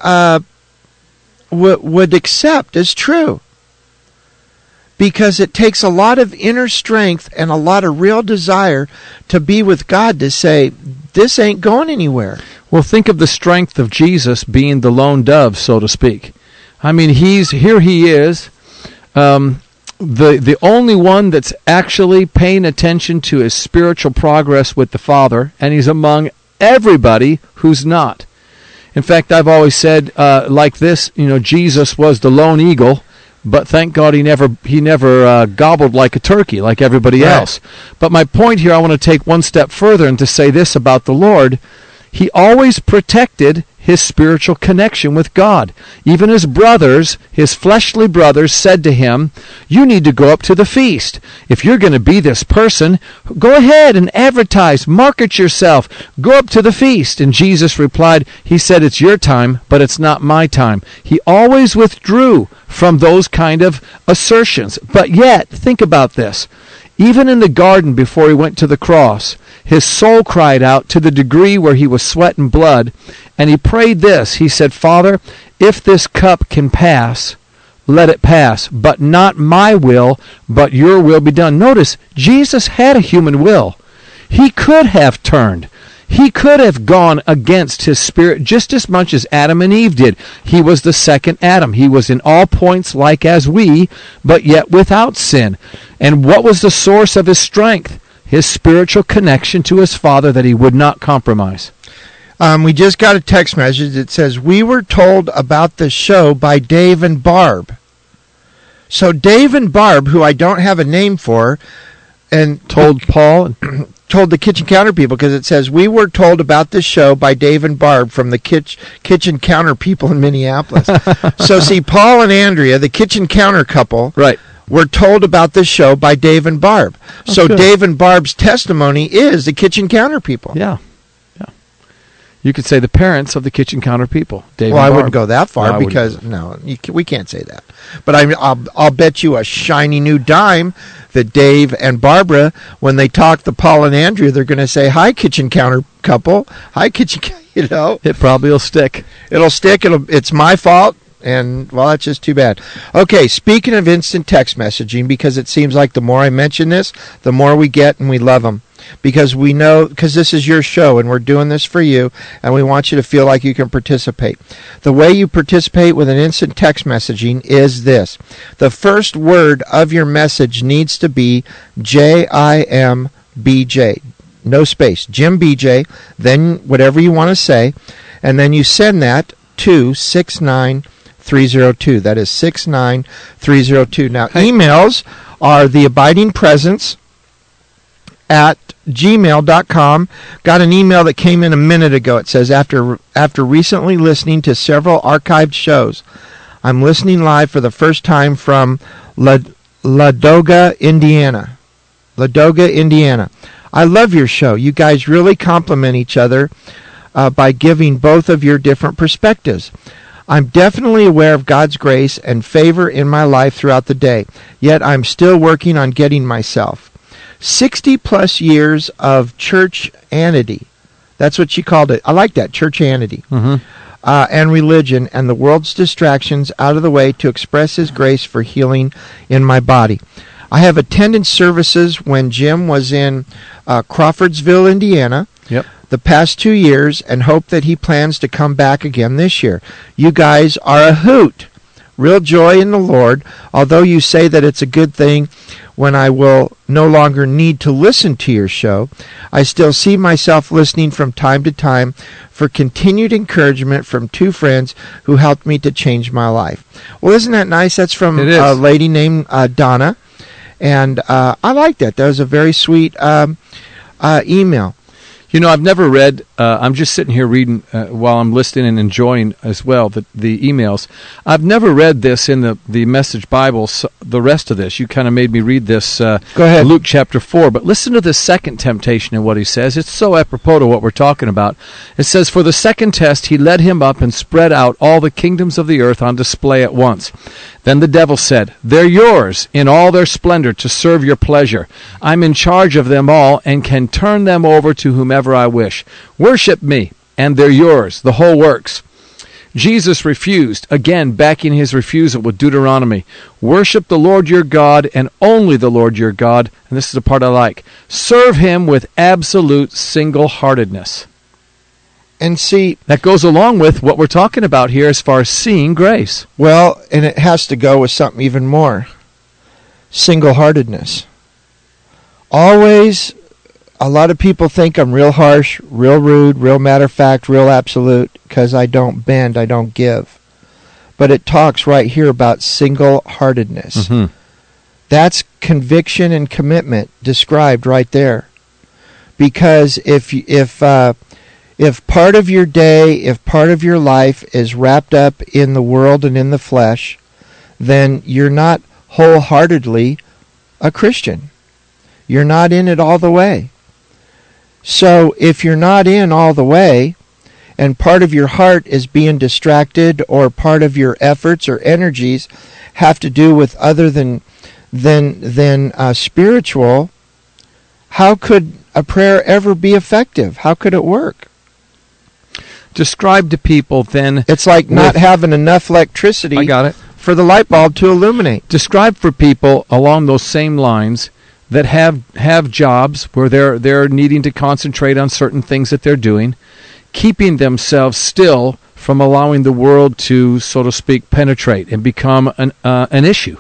accept as true. Because it takes a lot of inner strength and a lot of real desire to be with God to say, this ain't going anywhere. Well, think of the strength of Jesus being the lone dove, so to speak. I mean, he is, the only one that's actually paying attention to his spiritual progress with the Father, and he's among everybody who's not. In fact, I've always said like this, Jesus was the lone eagle, but thank God he never gobbled like a turkey like everybody else. But my point here, I want to take one step further and to say this about the Lord. he always protected his spiritual connection with God. Even his brothers, his fleshly brothers, said to him, "You need to go up to the feast. If you're going to be this person, go ahead and advertise, market yourself, go up to the feast." And Jesus replied, he said, "It's your time, but it's not my time." He always withdrew from those kind of assertions. But yet, think about this. Even in the garden before he went to the cross, his soul cried out to the degree where he was sweat and blood, and he prayed this. He said, "Father, if this cup can pass, let it pass, but not my will, but your will be done." Notice, Jesus had a human will. He could have turned. He could have gone against his spirit just as much as Adam and Eve did. He was the second Adam. He was in all points like as we, but yet without sin. And what was the source of his strength? His spiritual connection to his Father that he would not compromise. We just got a text message that says, "We were told about the show by Dave and Barb." So Dave and Barb, who I don't have a name for, and Told Paul, told the kitchen counter people, because it says, "We were told about this show by Dave and Barb from the kitchen counter people in Minneapolis." So see, Paul and Andrea, the kitchen counter couple, right, were told about this show by Dave and Barb. Oh, so good. Dave and Barb's testimony is the kitchen counter people. Yeah. You could say the parents of the kitchen counter people. Dave Well, and I Barb. wouldn't go that far, No, I wouldn't because go. we can't say that. But I'll bet you a shiny new dime that Dave and Barbara, when they talk to Paul and Andrea, they're going to say, "Hi, kitchen counter couple. Hi, kitchen." You know, It probably will stick. it'll stick. It's my fault. And, well, that's just too bad. Okay, speaking of instant text messaging, because it seems like the more I mention this, the more we get, and we love them. Because we know, because this is your show, and we're doing this for you, and we want you to feel like you can participate. The way you participate with an instant text messaging is this. The first word of your message needs to be JIMBJ. No space. Jim BJ, then whatever you want to say, and then you send that to 69302. That is 69302. Now, emails are theabidingpresence@gmail.com. Got an email that came in a minute ago. It says, after recently listening to several archived shows, I'm listening live for the first time from Ladoga, Indiana. Ladoga, Indiana. I love your show. You guys really complement each other by giving both of your different perspectives. I'm definitely aware of God's grace and favor in my life throughout the day, yet I'm still working on getting myself. 60-plus years of church-anity. That's what she called it. I like that, church-anity. Mm-hmm. And religion and the world's distractions out of the way to express His grace for healing in my body. I have attended services when Jim was in Crawfordsville, Indiana, the past 2 years, and hope that he plans to come back again this year. You guys are a hoot. Real joy in the Lord. Although you say that it's a good thing when I will no longer need to listen to your show, I still see myself listening from time to time for continued encouragement from two friends who helped me to change my life. Well, isn't that nice? That's from a lady named Donna. And I like that. That was a very sweet email. You know, I've never read, I'm just sitting here reading while I'm listening and enjoying as well the emails. I've never read this in the Message Bible, so the rest of this. You kind of made me read this. Go ahead. Luke chapter 4. But listen to the second temptation and what he says. It's so apropos to what we're talking about. It says, for the second test, he led him up and spread out all the kingdoms of the earth on display at once. Then the devil said, they're yours in all their splendor to serve your pleasure. I'm in charge of them all and can turn them over to whomever I wish. Worship me, and they're yours, the whole works. Jesus refused, again backing his refusal with Deuteronomy. Worship the Lord your God and only the Lord your God, and this is the part I like. Serve him with absolute single-heartedness. And see, that goes along with what we're talking about here as far as seeing grace. Well, and it has to go with something even more. Single-heartedness. Always, a lot of people think I'm real harsh, real rude, real matter-of-fact, real absolute, because I don't bend, I don't give. But it talks right here about single-heartedness. Mm-hmm. That's conviction and commitment described right there. Because if If part of your day, if part of your life is wrapped up in the world and in the flesh, then you're not wholeheartedly a Christian. You're not in it all the way. So if you're not in all the way, and part of your heart is being distracted, or part of your efforts or energies have to do with other than spiritual, how could a prayer ever be effective? How could it work? Describe to people then. It's like not having enough electricity. I got it. For the light bulb to illuminate. Describe for people along those same lines that have jobs where they're needing to concentrate on certain things that they're doing, keeping themselves still from allowing the world to, so to speak, penetrate and become an issue.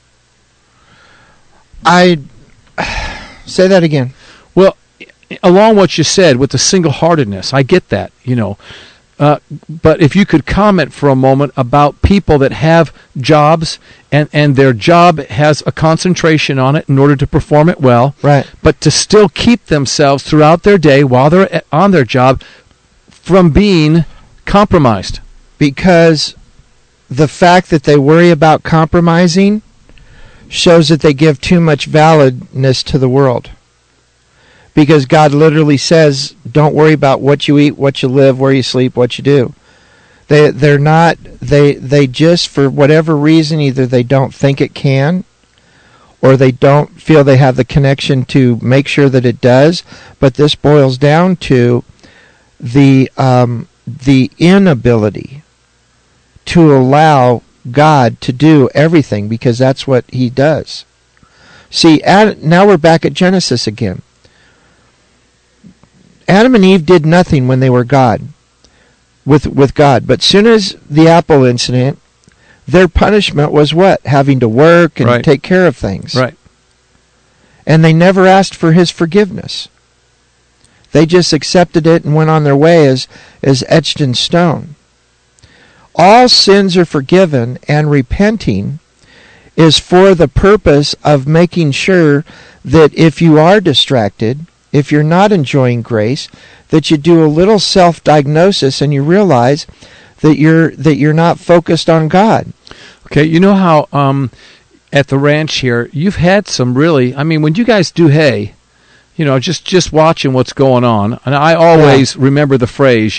I say that again. Well, along what you said with the single-heartedness, I get that, but if you could comment for a moment about people that have jobs and their job has a concentration on it in order to perform it well, right? But to still keep themselves throughout their day while they're on their job from being compromised. Because the fact that they worry about compromising shows that they give too much validness to the world. Because God literally says, don't worry about what you eat, what you live, where you sleep, what you do. They just, for whatever reason, either they don't think it can, or they don't feel they have the connection to make sure that it does. But this boils down to the inability to allow God to do everything, because that's what He does. See, now we're back at Genesis again. Adam and Eve did nothing when they were with God. But soon as the apple incident, their punishment was what? Having to work and take care of things. Right. And they never asked for His forgiveness. They just accepted it and went on their way as etched in stone. All sins are forgiven, and repenting is for the purpose of making sure that if you are distracted, if you're not enjoying grace, that you do a little self-diagnosis and you realize that you're not focused on God. Okay, you know how at the ranch here, you've had some really, when you guys do hay, just watching what's going on, and I always remember the phrase,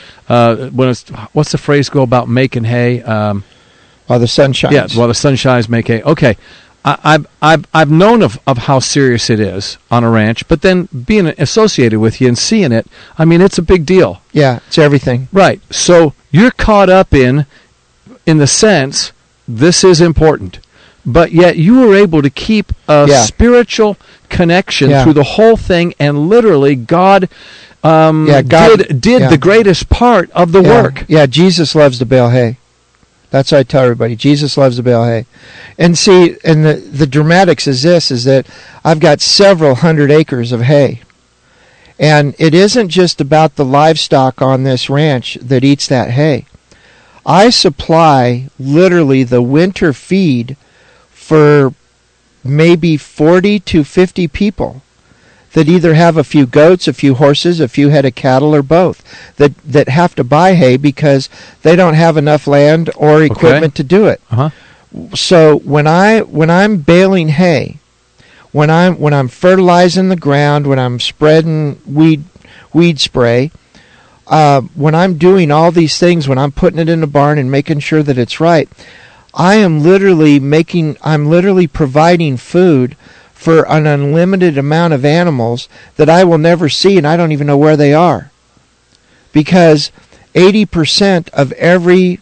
what's the phrase go about making hay? While the sun shines. Yeah, while the sun shines, make hay. Okay. I've known of how serious it is on a ranch, but then being associated with you and seeing it, it's a big deal. Yeah, it's everything. Right. So you're caught up in the sense, this is important, but yet you were able to keep a spiritual connection through the whole thing, and literally God, did the greatest part of the work. Yeah, Jesus loves to bale hay. That's what I tell everybody. Jesus loves to bale hay. And see, and the dramatics is this, is that I've got several hundred acres of hay. And it isn't just about the livestock on this ranch that eats that hay. I supply literally the winter feed for maybe 40 to 50 people that either have a few goats, a few horses, a few head of cattle, or both, that have to buy hay because they don't have enough land or equipment to do it. Uh-huh. So when I'm baling hay, when I'm fertilizing the ground, when I'm spreading weed spray, when I'm doing all these things, when I'm putting it in the barn and making sure that it's right, I'm literally providing food for an unlimited amount of animals that I will never see, and I don't even know where they are. Because 80% of every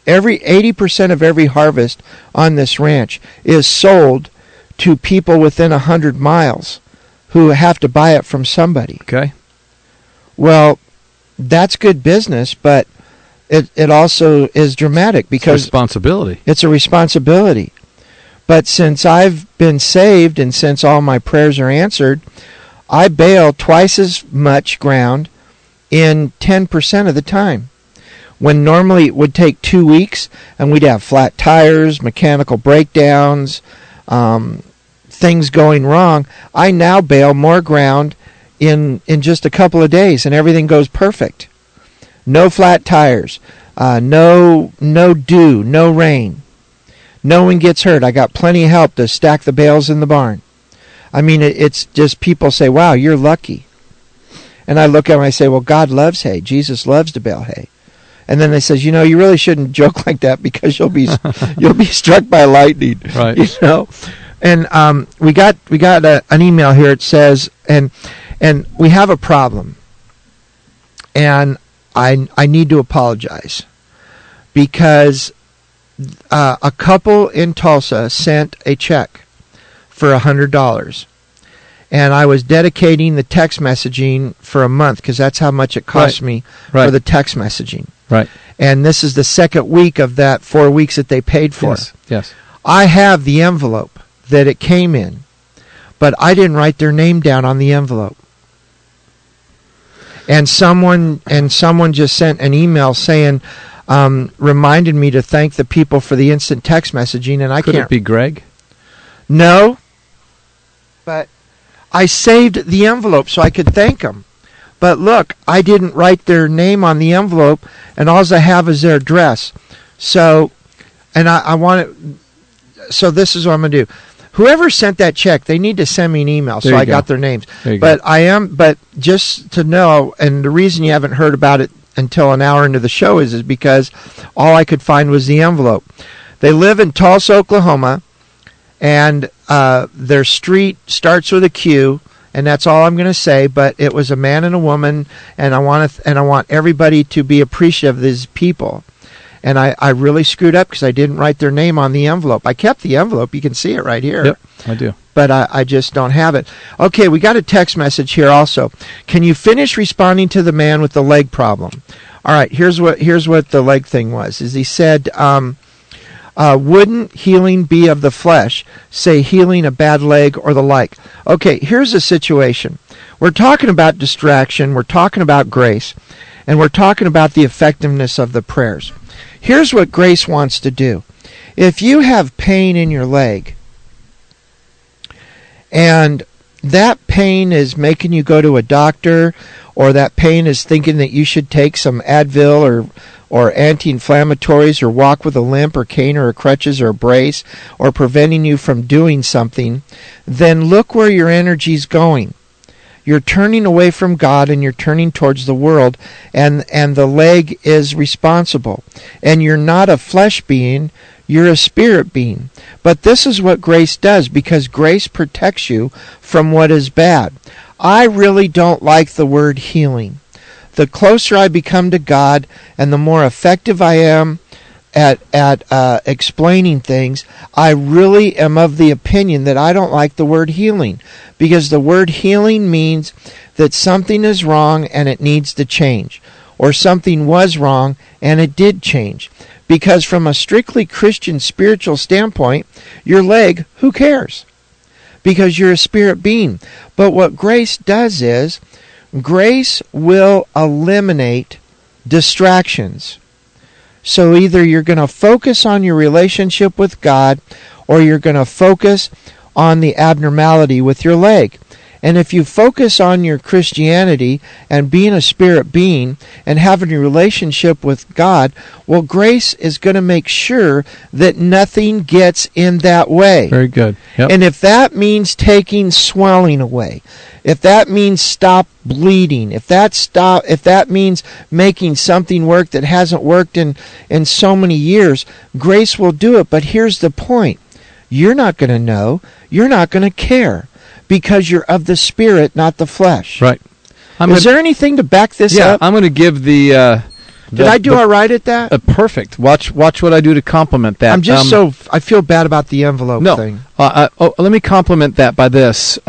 80% of every harvest on this ranch is sold to people within 100 miles who have to buy it from somebody. Okay. Well, that's good business, but it also is dramatic because it's a responsibility. But since I've been saved and since all my prayers are answered, I bale twice as much ground in 10% of the time. When normally it would take 2 weeks and we'd have flat tires, mechanical breakdowns, things going wrong, I now bale more ground in just a couple of days, and everything goes perfect. No flat tires, no dew, no rain. No one gets hurt. I got plenty of help to stack the bales in the barn. I mean, it's just people say, wow, you're lucky. And I look at them and I say, well, God loves hay. Jesus loves to bale hay. And then they says, you really shouldn't joke like that because you'll be struck by lightning. Right. And we got an email here. It says, and we have a problem. And I need to apologize because a couple in Tulsa sent a check for $100, and I was dedicating the text messaging for a month because that's how much it cost me for the text messaging. Right. And this is the second week of that 4 weeks that they paid for. Yes. I have the envelope that it came in, but I didn't write their name down on the envelope. And someone just sent an email saying, reminded me to thank the people for the instant text messaging, and Could it be Greg? No, but I saved the envelope so I could thank them. But look, I didn't write their name on the envelope, and all I have is their address. So, and I want it. So this is what I'm going to do. Whoever sent that check, they need to send me an email so I got their names. But just to know, and the reason you haven't heard about it until an hour into the show is because all I could find was the envelope. They live in Tulsa, Oklahoma, and their street starts with a Q, and that's all I'm going to say. But it was a man and a woman, and I want everybody to be appreciative of these people. And I really screwed up because I didn't write their name on the envelope. I kept the envelope. You can see it right here. Yep, I do. But I just don't have it. Okay, we got a text message here also. Can you finish responding to the man with the leg problem? All right, here's what the leg thing was. Is he said, wouldn't healing be of the flesh, say healing a bad leg or the like? Okay, here's the situation. We're talking about distraction. We're talking about grace. And we're talking about the effectiveness of the prayers. Here's what grace wants to do. If you have pain in your leg, and that pain is making you go to a doctor, or that pain is thinking that you should take some Advil or anti-inflammatories, or walk with a limp or cane or crutches or a brace, or preventing you from doing something, then look where your energy's going. You're turning away from God and you're turning towards the world, and the leg is responsible. And you're not a flesh being, you're a spirit being. But this is what grace does, because grace protects you from what is bad. I really don't like the word healing. The closer I become to God and the more effective I am at explaining things, I really am of the opinion that I don't like the word healing, because the word healing means that something is wrong and it needs to change, or something was wrong and it did change. Because from a strictly Christian spiritual standpoint, your leg, who cares? Because you're a spirit being. But what grace does is, grace will eliminate distractions. So either you're going to focus on your relationship with God, or you're going to focus on the abnormality with your leg. And if you focus on your Christianity and being a spirit being and having a relationship with God, well, grace is going to make sure that nothing gets in that way. Very good. Yep. And if that means taking swelling away, if that means stop bleeding, if that means making something work that hasn't worked in so many years, grace will do it. But here's the point. You're not going to know. You're not going to care, because you're of the spirit, not the flesh. Right. Is there anything to back this up? I'm going to give the... Did I do all right at that? Perfect. Watch what I do to compliment that. I'm just I feel bad about the envelope thing. Let me compliment that by this.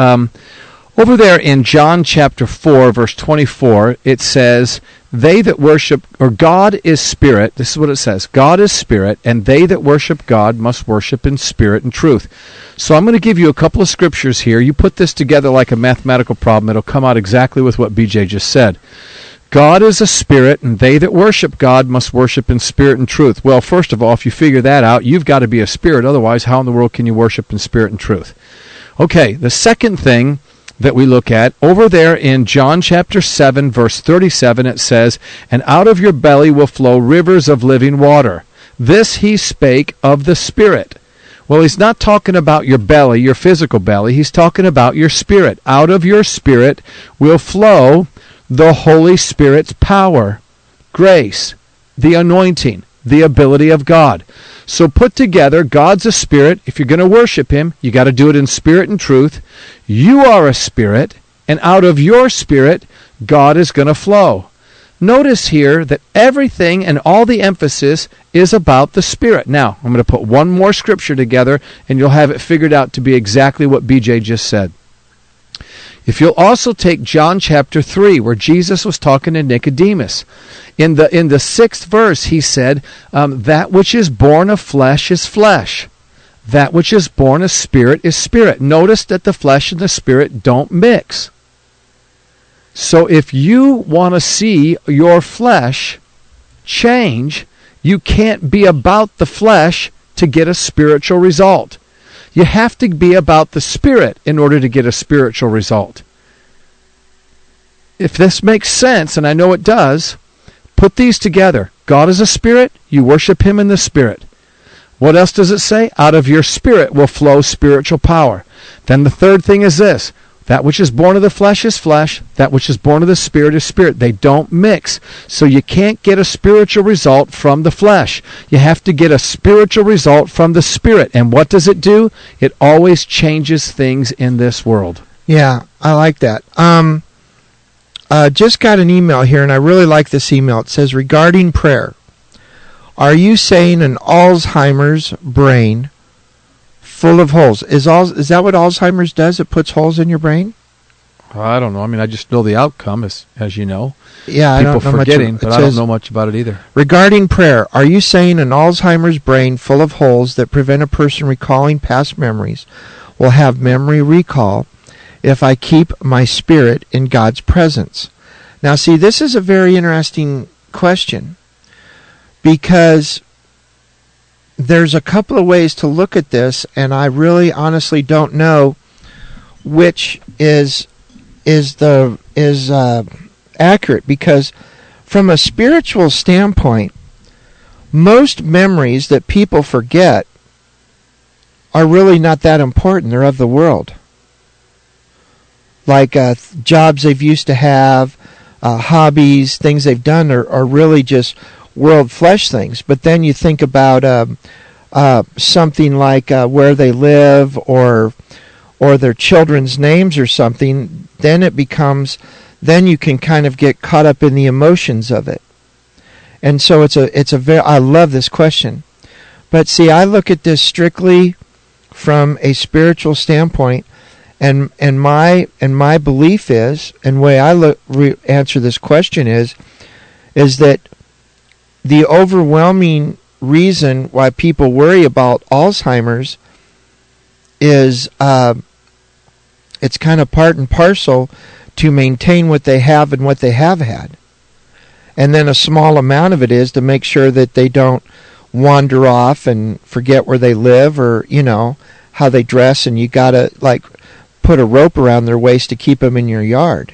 Over there in John chapter 4, verse 24, it says, they that worship, or God is spirit, this is what it says, God is spirit, and they that worship God must worship in spirit and truth. So I'm going to give you a couple of scriptures here. You put this together like a mathematical problem, it'll come out exactly with what BJ just said. God is a spirit, and they that worship God must worship in spirit and truth. Well, first of all, if you figure that out, you've got to be a spirit. Otherwise, how in the world can you worship in spirit and truth? Okay, the second thing that we look at. Over there in John chapter 7, verse 37, it says, "And out of your belly will flow rivers of living water. This he spake of the Spirit." Well, he's not talking about your belly, your physical belly. He's talking about your spirit. Out of your spirit will flow the Holy Spirit's power, grace, the anointing, the ability of God. So put together, God's a spirit. If you're going to worship him, you got to do it in spirit and truth. You are a spirit, and out of your spirit, God is going to flow. Notice here that everything and all the emphasis is about the Spirit. Now, I'm going to put one more scripture together, and you'll have it figured out to be exactly what BJ just said. If you'll also take John chapter 3, where Jesus was talking to Nicodemus, in the 6th verse, he said, that which is born of flesh is flesh. That which is born of spirit is spirit. Notice that the flesh and the spirit don't mix. So if you want to see your flesh change, you can't be about the flesh to get a spiritual result. You have to be about the Spirit in order to get a spiritual result. If this makes sense, and I know it does, put these together. God is a spirit. You worship him in the Spirit. What else does it say? Out of your spirit will flow spiritual power. Then the third thing is this. That which is born of the flesh is flesh. That which is born of the Spirit is spirit. They don't mix. So you can't get a spiritual result from the flesh. You have to get a spiritual result from the Spirit. And what does it do? It always changes things in this world. Yeah, I like that. Just got an email here, and I really like this email. It says, regarding prayer, are you saying an Alzheimer's brain full of holes? Is that what Alzheimer's does? It puts holes in your brain? I don't know. I mean, I just know the outcome, as you know. Yeah, I don't know forgetting, much. But I don't know much about it either. Regarding prayer, are you saying an Alzheimer's brain full of holes that prevent a person recalling past memories will have memory recall if I keep my spirit in God's presence? Now, see, this is a very interesting question, because there's a couple of ways to look at this, and I really honestly don't know which is accurate, because from a spiritual standpoint, most memories that people forget are really not that important. They're of the world. Like jobs they've used to have, hobbies, things they've done are really just world flesh things. But then you think about something like where they live or their children's names or something, then you can kind of get caught up in the emotions of it. And so I love this question. But see, I look at this strictly from a spiritual standpoint, and my belief is, and the way I answer this question is that the overwhelming reason why people worry about Alzheimer's is it's kind of part and parcel to maintain what they have and what they have had. And then a small amount of it is to make sure that they don't wander off and forget where they live or, how they dress, and you got to, put a rope around their waist to keep them in your yard.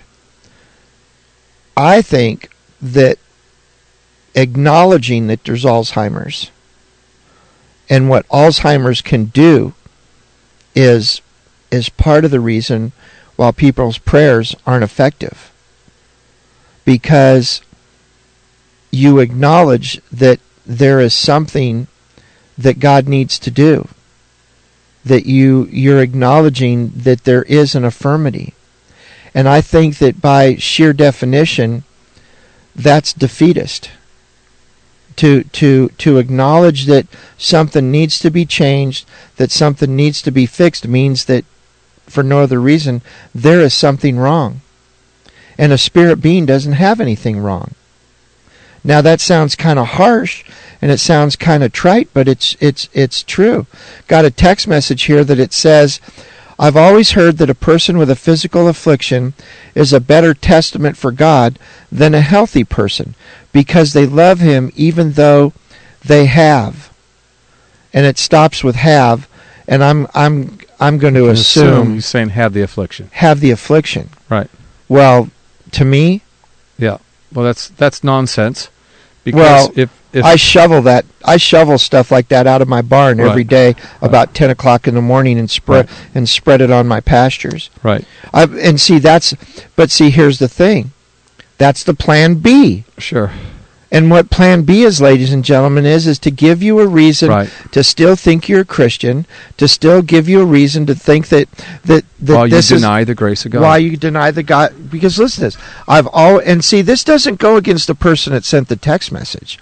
I think that acknowledging that there's Alzheimer's and what Alzheimer's can do is part of the reason why people's prayers aren't effective. Because you acknowledge that there is something that God needs to do. That you're acknowledging that there is an infirmity. And I think that by sheer definition, that's defeatist. To acknowledge that something needs to be changed, that something needs to be fixed, means that for no other reason, there is something wrong. And a spirit being doesn't have anything wrong. Now that sounds kind of harsh, and it sounds kind of trite, but it's true. Got a text message here that it says, I've always heard that a person with a physical affliction is a better testament for God than a healthy person, because they love him even though they have. And it stops with have, and I'm going to assume you're saying have the affliction. Have the affliction. Right. Well, to me, yeah. Well, that's nonsense. Because if I shovel stuff like that out of my barn every day about 10 o'clock in the morning and spread it on my pastures. Right. But see, here's the thing. That's the plan B. Sure. And what plan B is, ladies and gentlemen, is to give you a reason to still think you're a Christian, to still give you a reason to think that while this you deny the grace of God. Why you deny the God? Because listen to this. This doesn't go against the person that sent the text message.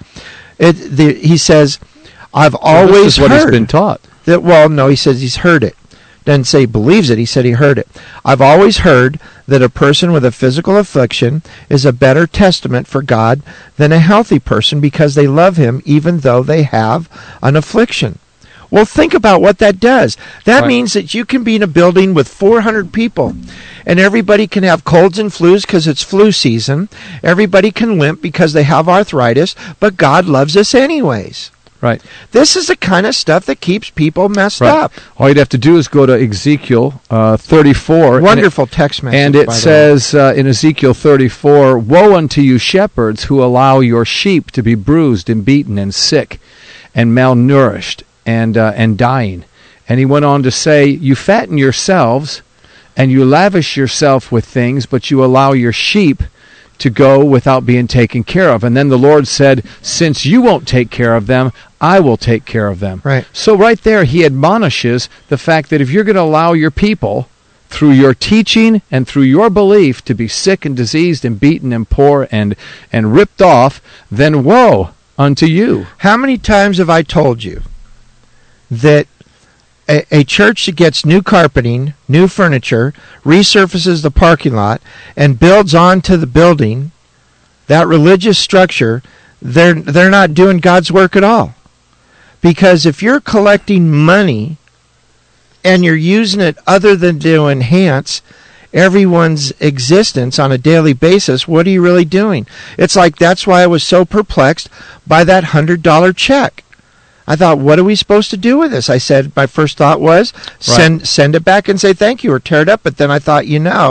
He says, I've always this is what heard he's been taught. He says he's heard it. Doesn't say he believes it. He said he heard it. I've always heard that a person with a physical affliction is a better testament for God than a healthy person because they love him even though they have an affliction. Well, think about what that does. That means that you can be in a building with 400 people, and everybody can have colds and flus because it's flu season. Everybody can limp because they have arthritis, but God loves us anyways. Right. This is the kind of stuff that keeps people messed up. All you'd have to do is go to Ezekiel 34. Wonderful text message. And it says in Ezekiel 34, "Woe unto you shepherds who allow your sheep to be bruised and beaten and sick and malnourished and dying." And he went on to say, "You fatten yourselves and you lavish yourself with things, but you allow your sheep to go without being taken care of." And then the Lord said, "Since you won't take care of them, I will take care of them." Right. So right there, he admonishes the fact that if you're going to allow your people, through your teaching and through your belief, to be sick and diseased and beaten and poor and ripped off, then woe unto you. How many times have I told you that a church that gets new carpeting, new furniture, resurfaces the parking lot, and builds onto the building, that religious structure, they're not doing God's work at all? Because if you're collecting money and you're using it other than to enhance everyone's existence on a daily basis, what are you really doing? It's like, that's why I was so perplexed by that $100 check. I thought, what are we supposed to do with this? I said, my first thought was send it back and say thank you or tear it up. But then I thought,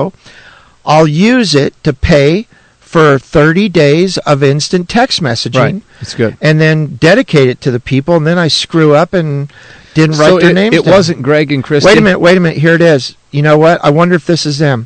I'll use it to pay for 30 days of instant text messaging. Right. That's good. And then dedicate it to the people. And then I screw up and didn't write their names down. It wasn't Greg and Christy? Wait a minute. Here it is. You know what? I wonder if this is them.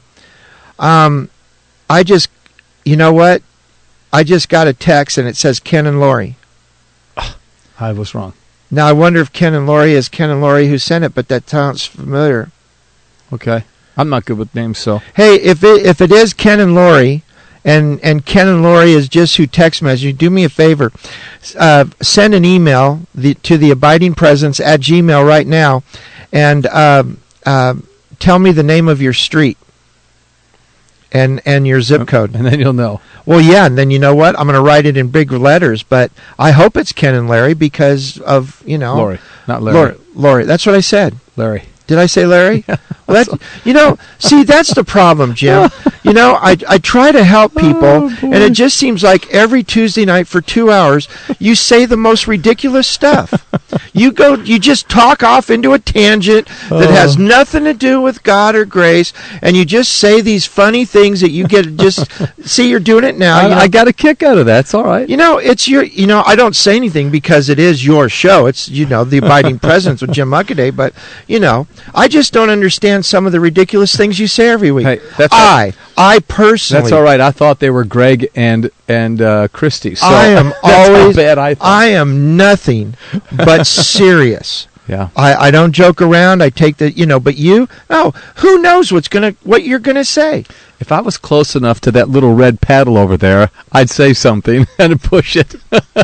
You know what? I just got a text and it says Ken and Lori. I was wrong. Now I wonder if Ken and Lori is Ken and Lori who sent it, but that sounds familiar. Okay. I'm not good with names, so. Hey, if it is Ken and Lori, and Ken and Lori is just who text message, do me a favor. Send an email to the abidingpresence@gmail right now, and tell me the name of your street and your zip code. And then you'll know. Well, yeah, and then you know what? I'm going to write it in big letters, but I hope it's Ken and Larry because of, Lori, not Larry. Lori, that's what I said. Larry. Did I say Larry? Well, see, that's the problem, Jim. I try to help people, and it just seems like every Tuesday night for 2 hours, you say the most ridiculous stuff. You just talk off into a tangent that has nothing to do with God or grace, and you just say these funny things that you get see, you're doing it now. I got a kick out of that. It's all right. It's your, I don't say anything because it is your show. It's, the Abiding Presence with Jim Muckaday, but, I just don't understand some of the ridiculous things you say every week. Hey, I personally. That's all right. I thought they were Greg and Christy. So I am always. Bad I am nothing but serious. Yeah. I don't joke around. I take the, but who knows what you're gonna say. If I was close enough to that little red paddle over there, I'd say something and push it.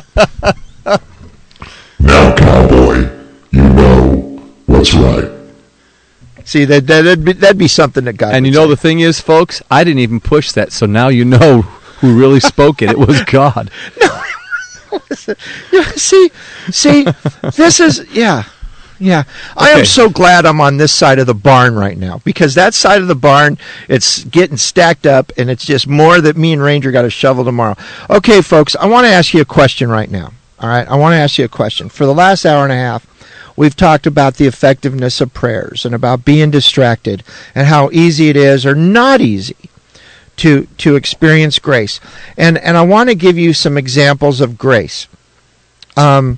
Now, cowboy, you know what's right. See, that'd be something that God. And the thing is, folks, I didn't even push that, so now you know who really spoke it. It was God. See, this is yeah. Okay. I am so glad I'm on this side of the barn right now, because that side of the barn, it's getting stacked up, and it's just more that me and Ranger got to shovel tomorrow. Okay, folks, I want to ask you a question right now. All right, I want to ask you a question. For the last hour and a half, we've talked about the effectiveness of prayers and about being distracted and how easy it is or not easy to experience grace. And I want to give you some examples of grace. Was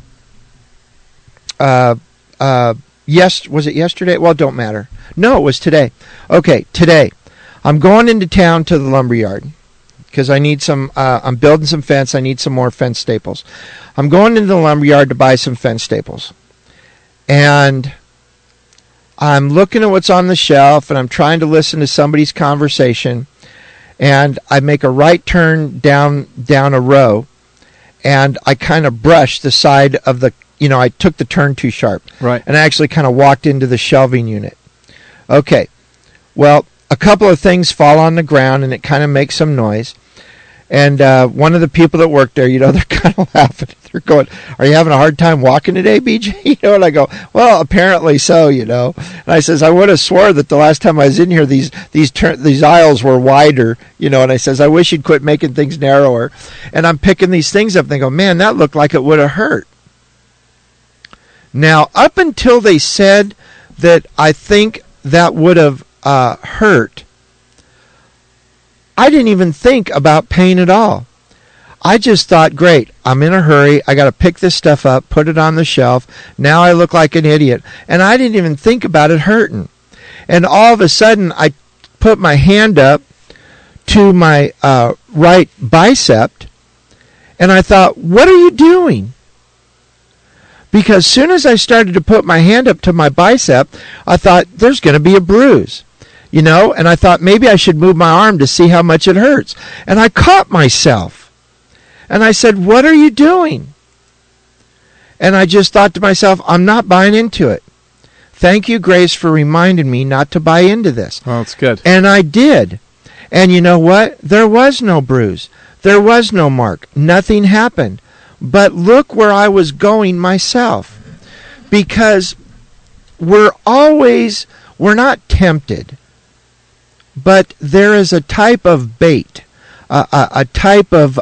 it yesterday? Well, it don't matter. No, it was today. Okay, today. I'm going into town to the lumberyard because I need some, I'm building some fence. I need some more fence staples. I'm going into the lumberyard to buy some fence staples. And I'm looking at what's on the shelf, and I'm trying to listen to somebody's conversation. And I make a right turn down a row, and I kind of brushed the side of the, I took the turn too sharp. Right. And I actually kind of walked into the shelving unit. Okay. Well, a couple of things fall on the ground, and it kind of makes some noise. And one of the people that work there, they're kind of laughing. They're going, "Are you having a hard time walking today, BJ?" And I go, "Well, apparently so, And I says, "I would have swore that the last time I was in here, these aisles were wider, And I says, "I wish you'd quit making things narrower." And I'm picking these things up, and they go, "Man, that looked like it would have hurt." Now, up until they said that I think that would have hurt, I didn't even think about pain at all. I just thought, great, I'm in a hurry. I got to pick this stuff up, put it on the shelf. Now I look like an idiot. And I didn't even think about it hurting. And all of a sudden, I put my hand up to my right bicep, and I thought, what are you doing? Because as soon as I started to put my hand up to my bicep, I thought, there's going to be a bruise. And I thought maybe I should move my arm to see how much it hurts. And I caught myself. And I said, what are you doing? And I just thought to myself, I'm not buying into it. Thank you, Grace, for reminding me not to buy into this. Oh, that's good. And I did. And you know what? There was no bruise. There was no mark. Nothing happened. But look where I was going myself. Because we're not tempted. But there is a type of bait, a type of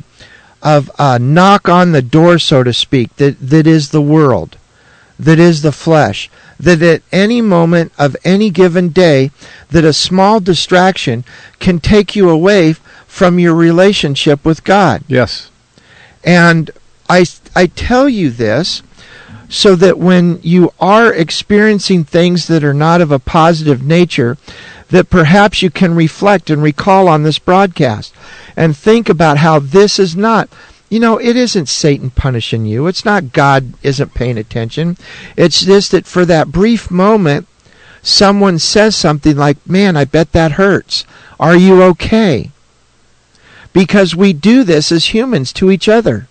knock on the door, so to speak, that is the world, that is the flesh, that at any moment of any given day, that a small distraction can take you away from your relationship with God. Yes. And I tell you this so that when you are experiencing things that are not of a positive nature, that perhaps you can reflect and recall on this broadcast and think about how this is not, it isn't Satan punishing you. It's not God isn't paying attention. It's just that for that brief moment, someone says something like, "Man, I bet that hurts. Are you okay?" Because we do this as humans to each other.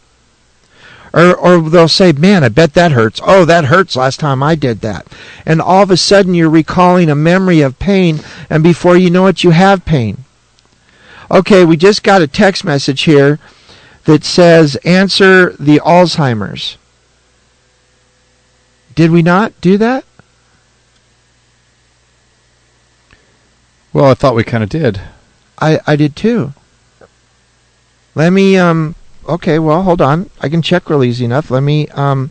Or they'll say, "Man, I bet that hurts. Oh, that hurts last time I did that." And all of a sudden you're recalling a memory of pain, and before you know it, you have pain. Okay, we just got a text message here that says, answer the Alzheimer's. Did we not do that? Well, I thought we kind of did. I did too. Let me, okay, well, hold on. I can check real easy enough. Let me,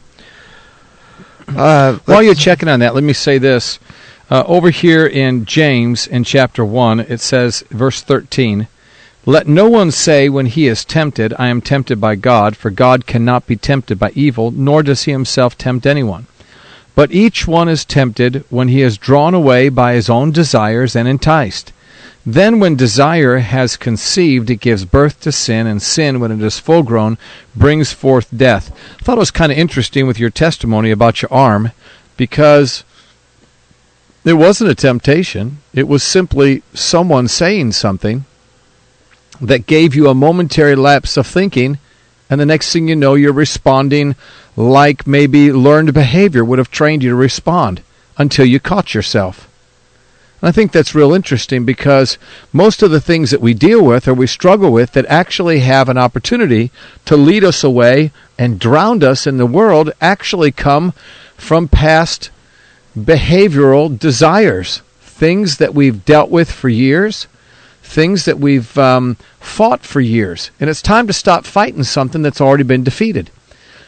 while you're checking on that, let me say this. Over here in James, in chapter 1, it says, verse 13, "Let no one say when he is tempted, I am tempted by God, for God cannot be tempted by evil, nor does he himself tempt anyone. But each one is tempted when he is drawn away by his own desires and enticed. Then when desire has conceived, it gives birth to sin, and sin, when it is full grown, brings forth death." I thought it was kind of interesting with your testimony about your arm, because it wasn't a temptation. It was simply someone saying something that gave you a momentary lapse of thinking, and the next thing you know, you're responding like maybe learned behavior would have trained you to respond until you caught yourself. And I think that's real interesting, because most of the things that we deal with or we struggle with that actually have an opportunity to lead us away and drown us in the world actually come from past behavioral desires, things that we've dealt with for years, things that we've fought for years. And it's time to stop fighting something that's already been defeated.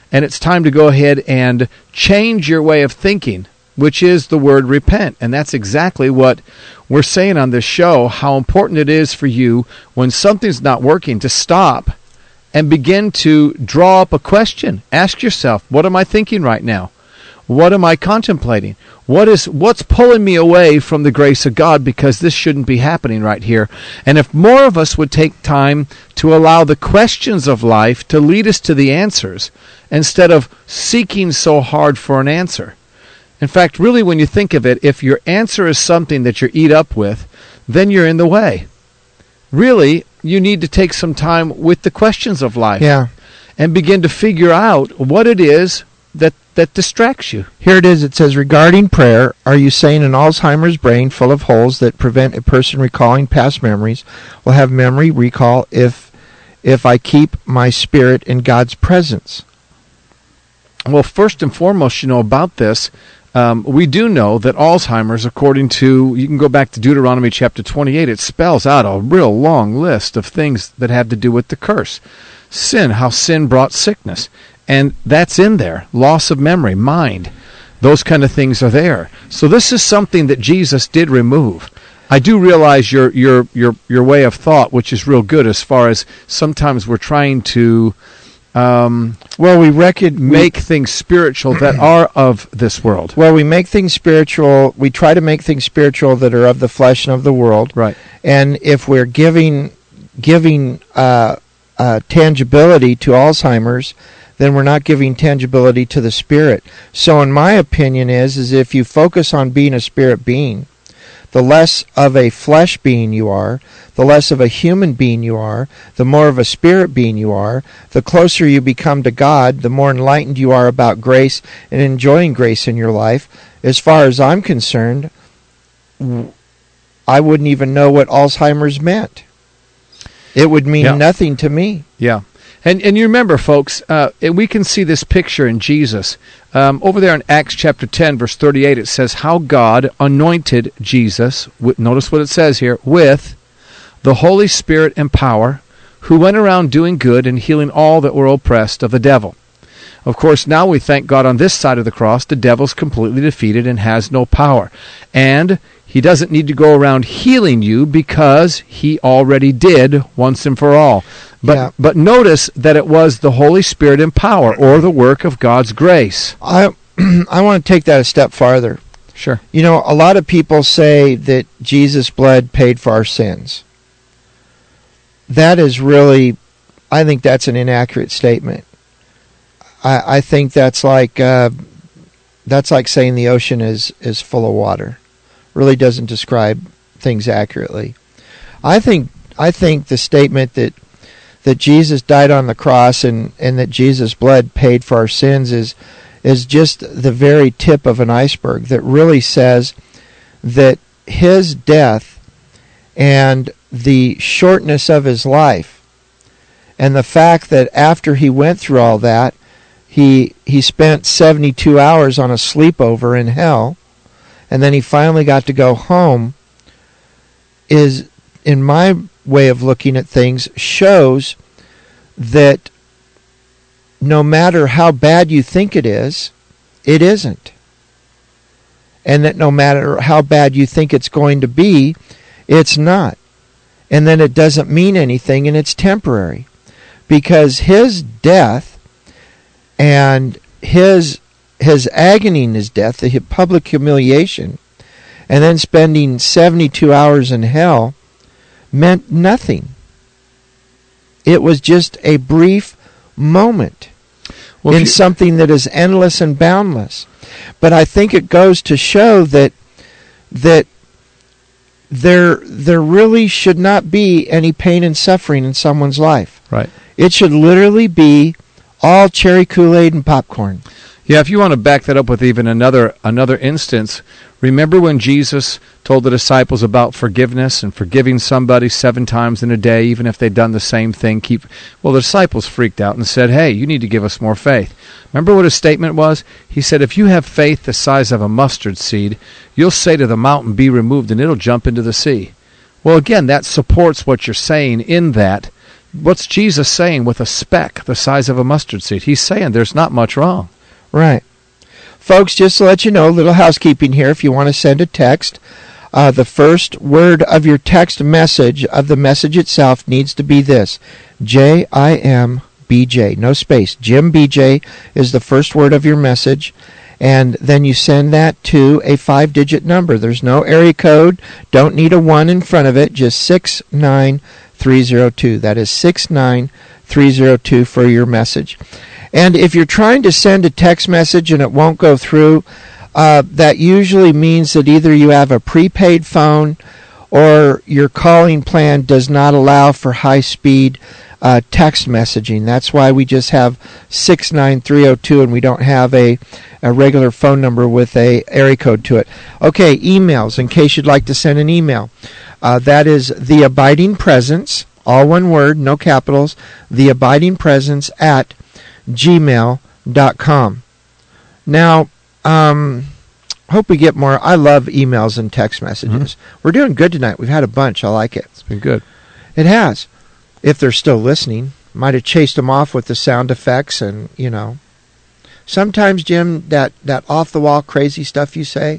And it's time to go ahead and change your way of thinking, which is the word repent. And that's exactly what we're saying on this show, how important it is for you when something's not working to stop and begin to draw up a question. Ask yourself, what am I thinking right now? What am I contemplating? What's pulling me away from the grace of God, because this shouldn't be happening right here? And if more of us would take time to allow the questions of life to lead us to the answers instead of seeking so hard for an answer. In fact, really, when you think of it, if your answer is something that you're eat up with, then you're in the way. Really, you need to take some time with the questions of life and begin to figure out what it is that distracts you. Here it is. It says, regarding prayer, are you saying an Alzheimer's brain full of holes that prevent a person recalling past memories will have memory recall if I keep my spirit in God's presence? Well, first and foremost, about this, we do know that Alzheimer's, according to, you can go back to Deuteronomy chapter 28, it spells out a real long list of things that have to do with the curse. Sin, how sin brought sickness. And that's in there. Loss of memory, mind. Those kind of things are there. So this is something that Jesus did remove. I do realize your way of thought, which is real good, as far as sometimes we're trying to make things spiritual that are of this world. Well, we make things spiritual. We try to make things spiritual that are of the flesh and of the world. Right. And if we're giving tangibility to Alzheimer's, then we're not giving tangibility to the spirit. So in my opinion is if you focus on being a spirit being, the less of a flesh being you are, the less of a human being you are, the more of a spirit being you are, the closer you become to God, the more enlightened you are about grace and enjoying grace in your life. As far as I'm concerned, I wouldn't even know what Alzheimer's meant. It would mean nothing to me. Yeah. And you remember, folks, we can see this picture in Jesus. Over there in Acts chapter 10, verse 38, it says how God anointed Jesus, notice what it says here, with the Holy Spirit and power, who went around doing good and healing all that were oppressed of the devil. Of course, now we thank God on this side of the cross, the devil's completely defeated and has no power. And he doesn't need to go around healing you because he already did once and for all. But notice that it was the Holy Spirit and power, or the work of God's grace. I want to take that a step farther. Sure. A lot of people say that Jesus' blood paid for our sins. That is really, I think that's an inaccurate statement. I think that's like saying the ocean is full of water. Really doesn't describe things accurately. I think the statement that Jesus died on the cross and that Jesus' blood paid for our sins is just the very tip of an iceberg that really says that his death and the shortness of his life and the fact that after he went through all that, he spent 72 hours on a sleepover in hell, and then he finally got to go home, is, in my way of looking at things, shows that no matter how bad you think it isn't. And that no matter how bad you think it's going to be, it's not. And then it doesn't mean anything, and it's temporary. Because his death and his agony in his death, the public humiliation, and then spending 72 hours in hell, meant nothing. It was just a brief moment in something that is endless and boundless. But I think it goes to show that there really should not be any pain and suffering in someone's life. Right. It should literally be all cherry Kool-Aid and popcorn. Yeah, if you want to back that up with even another instance, remember when Jesus told the disciples about forgiveness and forgiving somebody 7 times in a day, even if they'd done the same thing? The disciples freaked out and said, hey, you need to give us more faith. Remember what his statement was? He said, if you have faith the size of a mustard seed, you'll say to the mountain, be removed, and it'll jump into the sea. Well, again, that supports what you're saying in that what's Jesus saying with a speck the size of a mustard seed? He's saying there's not much wrong. Right. Folks, just to let you know, a little housekeeping here. If you want to send a text, the first word of your text message, of the message itself, needs to be this: JIMBJ, no space. Jim BJ is the first word of your message, and then you send that to a 5-digit number. There's no area code, don't need a 1 in front of it, just 69302. That is 69302 for your message. And if you're trying to send a text message and it won't go through, that usually means that either you have a prepaid phone or your calling plan does not allow for high-speed text messaging. That's why we just have 69302 and we don't have a regular phone number with a area code to it. Okay, emails, in case you'd like to send an email. That is The Abiding Presence, all one word, no capitals, The Abiding Presence at gmail.com. Now, hope we get more. I love emails and text messages. We're doing good tonight. We've had a bunch. I like it. It's been good. It has. If they're still listening. Might have chased them off with the sound effects and, Sometimes, Jim, that off-the-wall crazy stuff you say,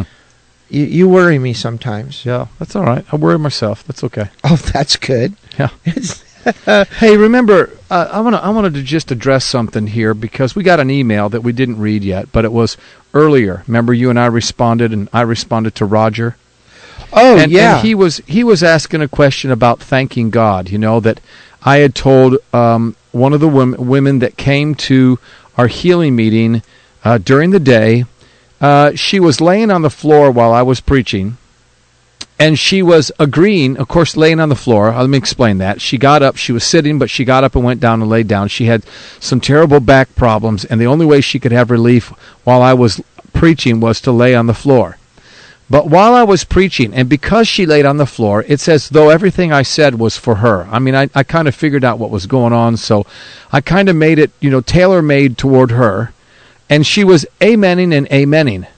you worry me sometimes. Yeah, that's all right. I worry myself. That's okay. Oh, that's good. Yeah. Hey, remember, I wanted to just address something here because we got an email that we didn't read yet, but it was earlier. Remember, you and I responded, and I responded to Roger. Oh, yeah. And he was asking a question about thanking God. That I had told one of the women that came to our healing meeting during the day. She was laying on the floor while I was preaching. And she was agreeing, of course, laying on the floor. Let me explain that. She got up. She was sitting, but she got up and went down and laid down. She had some terrible back problems, and the only way she could have relief while I was preaching was to lay on the floor. But while I was preaching, and because she laid on the floor, it's as though everything I said was for her. I mean, I kind of figured out what was going on, so I kind of made it, tailor-made toward her. And she was amening and amening.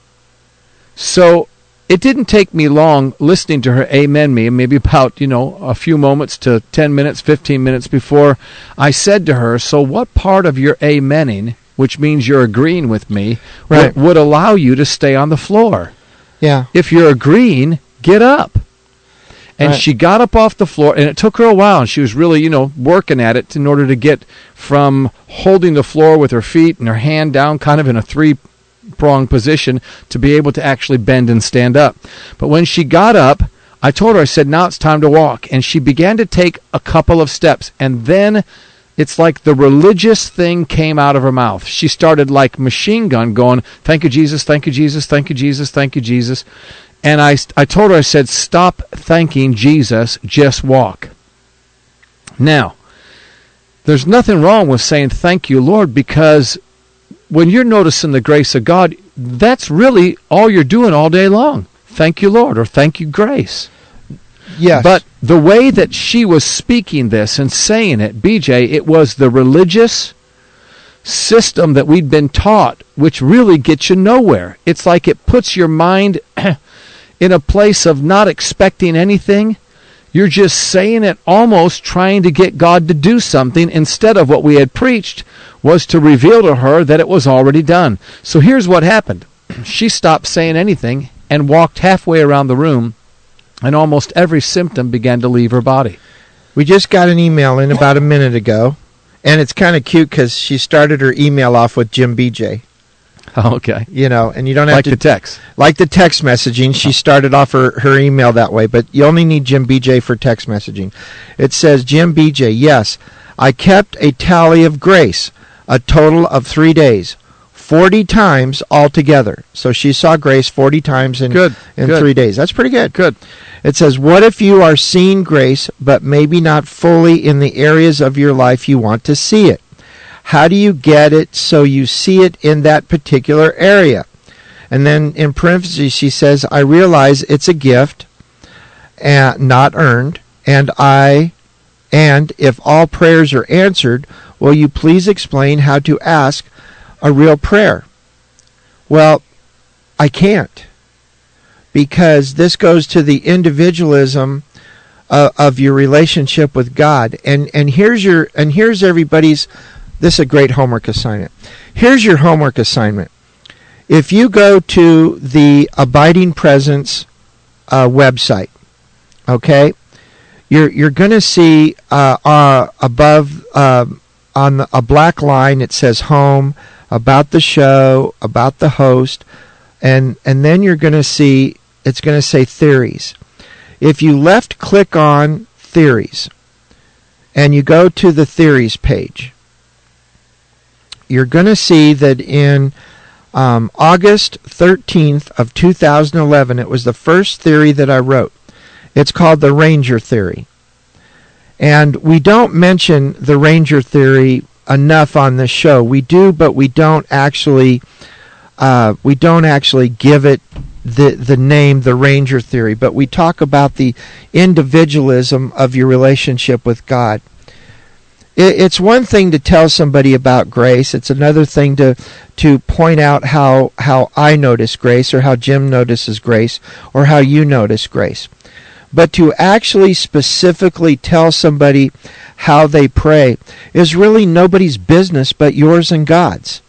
So it didn't take me long listening to her amen me, maybe about, a few moments to 10 minutes, 15 minutes before I said to her, so what part of your amening, which means you're agreeing with me, right, would allow you to stay on the floor? Yeah. If you're agreeing, get up. And right. She got up off the floor, and it took her a while, and she was really, working at it in order to get from holding the floor with her feet and her hand down kind of in a three-pronged position to be able to actually bend and stand up. But when she got up, I told her, I said, now it's time to walk. And she began to take a couple of steps, and then it's like the religious thing came out of her mouth. She started like machine gun going, thank you, Jesus, thank you, Jesus, thank you, Jesus, thank you, Jesus. And I told her, I said, stop thanking Jesus, just walk. Now, there's nothing wrong with saying thank you, Lord, because when you're noticing the grace of God, that's really all you're doing all day long. Thank you, Lord, or thank you, grace. Yes. But the way that she was speaking this and saying it, BJ, it was the religious system that we'd been taught, which really gets you nowhere. It's like it puts your mind in a place of not expecting anything. You're just saying it, almost trying to get God to do something, instead of what we had preached was to reveal to her that it was already done. So here's what happened. She stopped saying anything and walked halfway around the room, and almost every symptom began to leave her body. We just got an email in about a minute ago, and it's kind of cute because she started her email off with Jim BJ. Oh, okay. And you don't have like to... the text. Like the text messaging. She started off her email that way, but you only need Jim BJ for text messaging. It says, Jim BJ, yes, I kept a tally of grace, a total of 3 days, 40 times altogether. So she saw grace 40 times in 3 days. That's pretty good. Good. It says, what if you are seeing grace, but maybe not fully in the areas of your life you want to see it? How do you get it so you see it in that particular area? And then in parentheses she says, I realize it's a gift, and not earned, and if all prayers are answered, will you please explain how to ask a real prayer? Well, I can't, because this goes to the individualism of your relationship with God. And here's everybody's. This is a great homework assignment. Here's your homework assignment. If you go to the Abiding Presence website, okay, you're going to see above on a black line it says Home, About the Show, About the Host, and then you're going to see it's going to say Theories. If you left click on Theories and you go to the Theories page, you're going to see that in August 13th of 2011, it was the first theory that I wrote. It's called the Ranger Theory. And we don't mention the Ranger Theory enough on this show. We do, but we don't actually give it the name, the Ranger Theory. But we talk about the individualism of your relationship with God. It's one thing to tell somebody about grace. It's another thing to point out how I notice grace, or how Jim notices grace, or how you notice grace. But to actually specifically tell somebody how they pray is really nobody's business but yours and God's.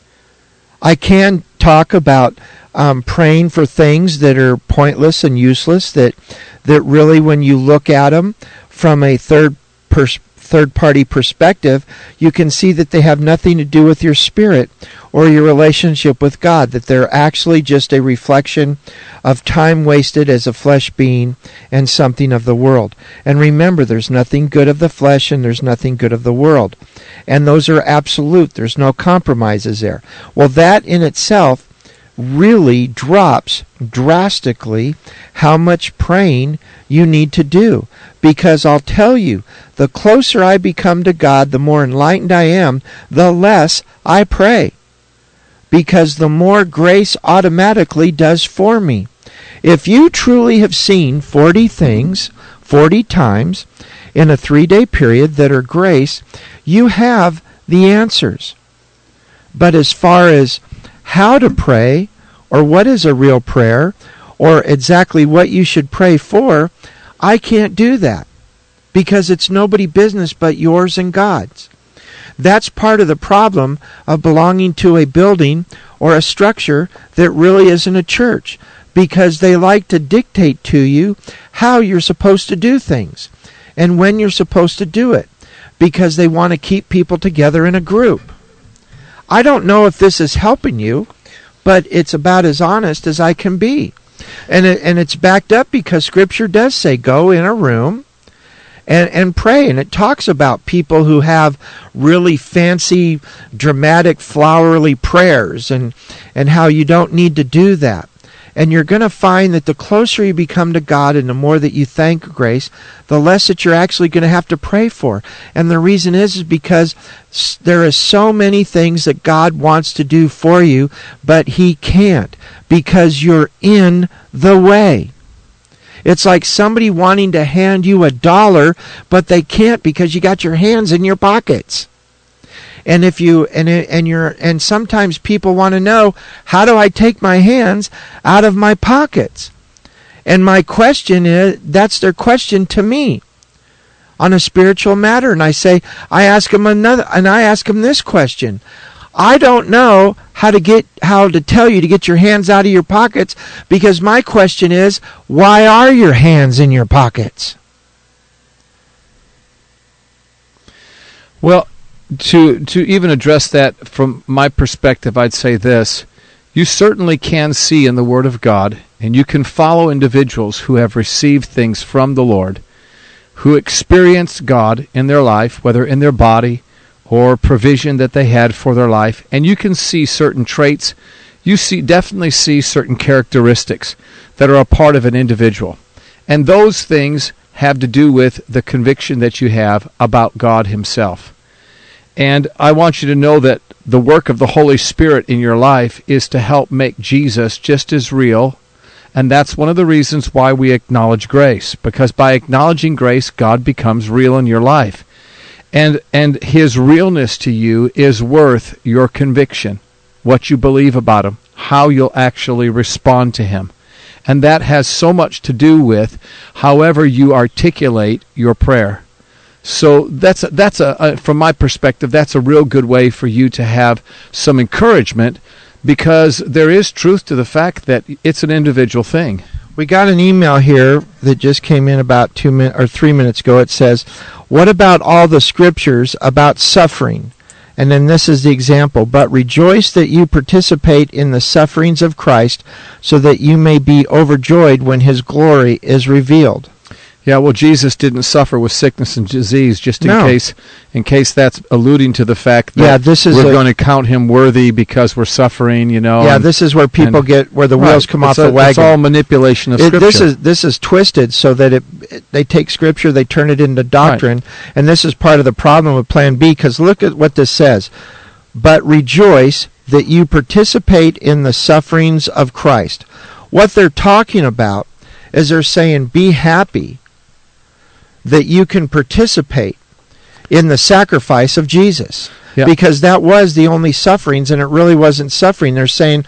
I can talk about praying for things that are pointless and useless, that really, when you look at them from a third-party perspective, you can see that they have nothing to do with your spirit or your relationship with God, that they're actually just a reflection of time wasted as a flesh being and something of the world. And remember, there's nothing good of the flesh and there's nothing good of the world. And those are absolute. There's no compromises there. Well, that in itself really drops drastically how much praying you need to do. Because I'll tell you, the closer I become to God, the more enlightened I am, the less I pray. Because the more grace automatically does for me. If you truly have seen 40 things 40 times in a 3-day period that are grace, you have the answers. But as far as how to pray, or what is a real prayer, or exactly what you should pray for, I can't do that, because it's nobody's business but yours and God's. That's part of the problem of belonging to a building or a structure that really isn't a church, because they like to dictate to you how you're supposed to do things and when you're supposed to do it, because they want to keep people together in a group. I don't know if this is helping you, but it's about as honest as I can be. And it's backed up because Scripture does say go in a room and pray. And it talks about people who have really fancy, dramatic, flowery prayers and how you don't need to do that. And you're going to find that the closer you become to God and the more that you thank grace, the less that you're actually going to have to pray for. And the reason is because there are so many things that God wants to do for you, but He can't, because you're in the way. It's like somebody wanting to hand you $1, but they can't because you got your hands in your pockets. And if you and sometimes people want to know, how do I take my hands out of my pockets? And my question is, that's their question to me on a spiritual matter. And I ask them this question. I don't know how to tell you to get your hands out of your pockets, because my question is, why are your hands in your pockets? Well, to even address that from my perspective, I'd say this. You certainly can see in the Word of God, and you can follow individuals who have received things from the Lord, who experienced God in their life, whether in their body or provision that they had for their life, and you can see certain traits. You definitely see certain characteristics that are a part of an individual. And those things have to do with the conviction that you have about God Himself. And I want you to know that the work of the Holy Spirit in your life is to help make Jesus just as real. And that's one of the reasons why we acknowledge grace. Because by acknowledging grace, God becomes real in your life. And His realness to you is worth your conviction. What you believe about Him. How you'll actually respond to Him. And that has so much to do with however you articulate your prayer. So that's from my perspective, that's a real good way for you to have some encouragement, because there is truth to the fact that it's an individual thing. We got an email here that just came in about 3 minutes ago. It says, "What about all the scriptures about suffering?" And then this is the example. "But rejoice that you participate in the sufferings of Christ, so that you may be overjoyed when his glory is revealed." Yeah, well, Jesus didn't suffer with sickness and disease, just in case that's alluding to the fact that we're going to count him worthy because we're suffering, Yeah, this is where people where the wheels come off the wagon. It's all manipulation of Scripture. This is twisted so that they take Scripture, they turn it into doctrine, and this is part of the problem with Plan B, because look at what this says. "But rejoice that you participate in the sufferings of Christ." What they're talking about is they're saying, be happy that you can participate in the sacrifice of Jesus. Yeah. Because that was the only sufferings, and it really wasn't suffering. They're saying,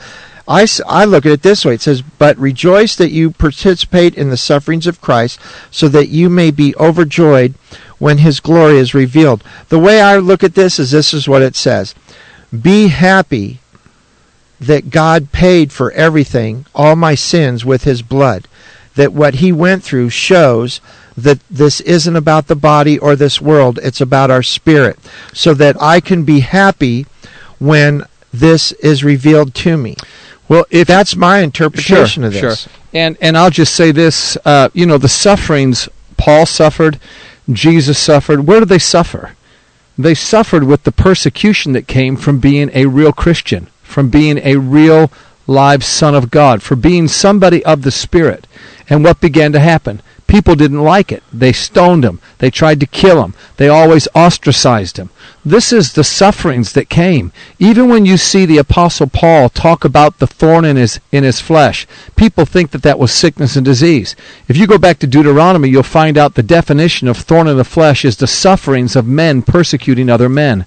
I look at it this way. It says, "But rejoice that you participate in the sufferings of Christ, so that you may be overjoyed when his glory is revealed." The way I look at this is what it says. Be happy that God paid for everything, all my sins, with his blood. That what he went through shows that this isn't about the body or this world, it's about our spirit, so that I can be happy when this is revealed to me. Well, if that's my interpretation of this. Sure. And I'll just say this, the sufferings Paul suffered, Jesus suffered, where did they suffer? They suffered with the persecution that came from being a real Christian, from being a real live son of God, for being somebody of the Spirit. And what began to happen? People didn't like it. They stoned him. They tried to kill him. They always ostracized him. This is the sufferings that came. Even when you see the Apostle Paul talk about the thorn in his flesh, people think that was sickness and disease. If you go back to Deuteronomy, you'll find out the definition of thorn in the flesh is the sufferings of men persecuting other men.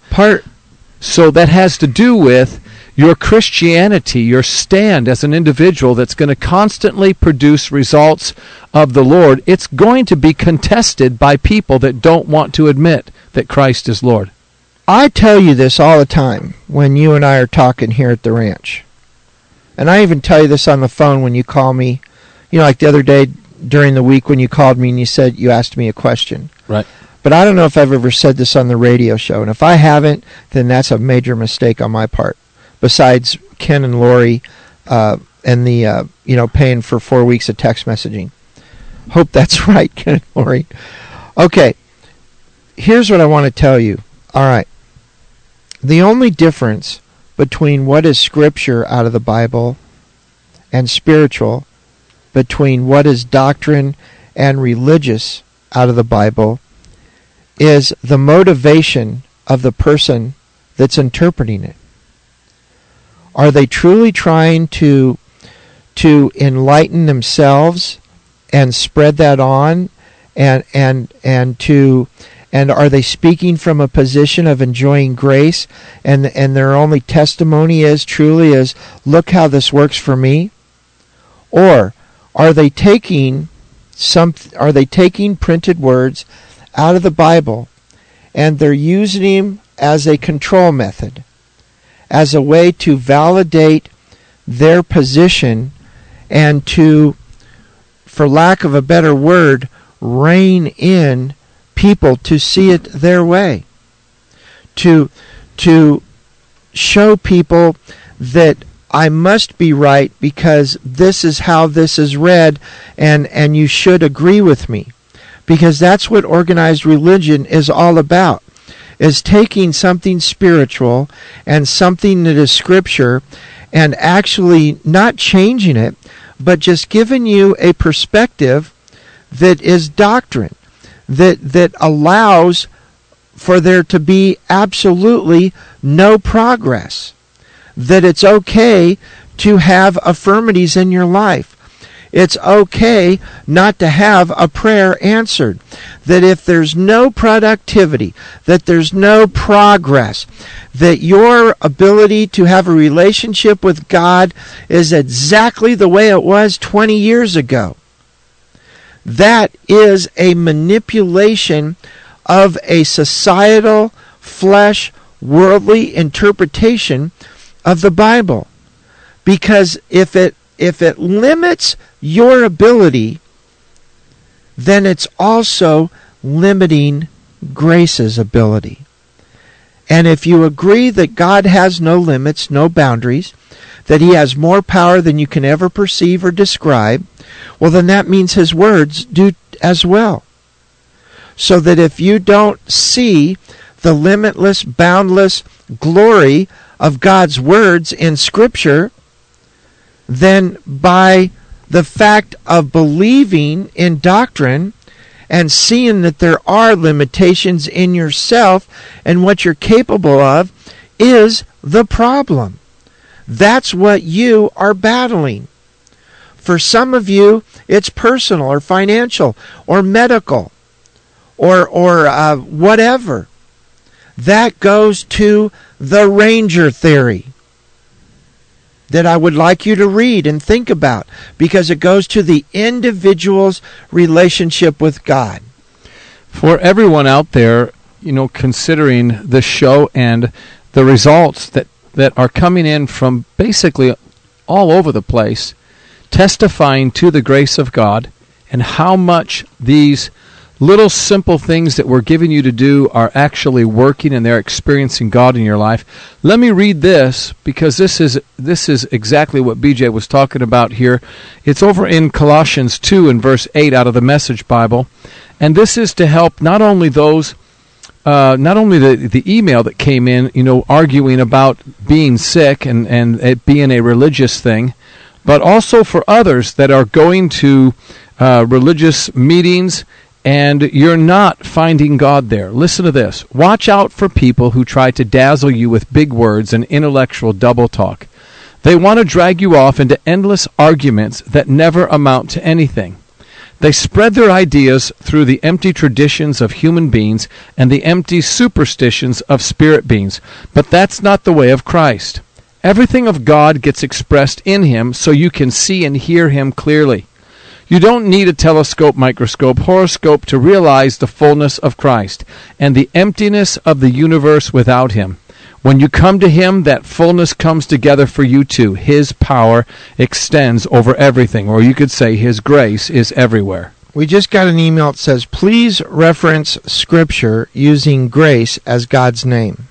So that has to do with your Christianity, your stand as an individual that's going to constantly produce results of the Lord. It's going to be contested by people that don't want to admit that Christ is Lord. I tell you this all the time when you and I are talking here at the ranch. And I even tell you this on the phone when you call me. Like the other day during the week when you called me and you asked me a question. Right. But I don't know if I've ever said this on the radio show. And if I haven't, then that's a major mistake on my part. Besides Ken and Lori and the, paying for 4 weeks of text messaging. Hope that's right, Ken and Lori. Okay, here's what I want to tell you. All right. The only difference between what is Scripture out of the Bible and spiritual, between what is doctrine and religious out of the Bible, is the motivation of the person that's interpreting it. Are they truly trying to enlighten themselves and spread that on, and are they speaking from a position of enjoying grace, and their only testimony is look how this works for me? Or are they taking printed words out of the Bible and they're using them as a control method, as a way to validate their position and to, for lack of a better word, rein in people to see it their way, to show people that I must be right because this is how this is read, and you should agree with me, because that's what organized religion is all about, is taking something spiritual and something that is Scripture and actually not changing it, but just giving you a perspective that is doctrine, that allows for there to be absolutely no progress, that it's okay to have affirmities in your life. it's okay not to have a prayer answered. That if there's no productivity, that there's no progress, that your ability to have a relationship with God is exactly the way it was 20 years ago. That is a manipulation of a societal, flesh, worldly interpretation of the Bible. Because if it limits your ability, then it's also limiting grace's ability. And if you agree that God has no limits, no boundaries, that he has more power than you can ever perceive or describe, well, then that means his words do as well. So that if you don't see the limitless, boundless glory of God's words in Scripture, then by the fact of believing in doctrine and seeing that there are limitations in yourself and what you're capable of is the problem. That's what you are battling. For some of you, it's personal or financial or medical or whatever. That goes to the Ranger theory that I would like you to read and think about, because it goes to the individual's relationship with God. For everyone out there, considering the show and the results that are coming in from basically all over the place, testifying to the grace of God and how much these little simple things that we're giving you to do are actually working and they're experiencing God in your life. Let me read this, because this is exactly what BJ was talking about here. It's over in Colossians 2 and verse 8 out of the Message Bible. And this is to help not only those, not only the email that came in, arguing about being sick and it being a religious thing, but also for others that are going to religious meetings and you're not finding God there. Listen to this. Watch out for people who try to dazzle you with big words and intellectual double talk. They want to drag you off into endless arguments that never amount to anything. They spread their ideas through the empty traditions of human beings and the empty superstitions of spirit beings. But that's not the way of Christ. Everything of God gets expressed in him so you can see and hear him clearly. You don't need a telescope, microscope, horoscope to realize the fullness of Christ and the emptiness of the universe without him. When you come to him, that fullness comes together for you too. His power extends over everything, or you could say his grace is everywhere. We just got an email that says, please reference Scripture using grace as God's name.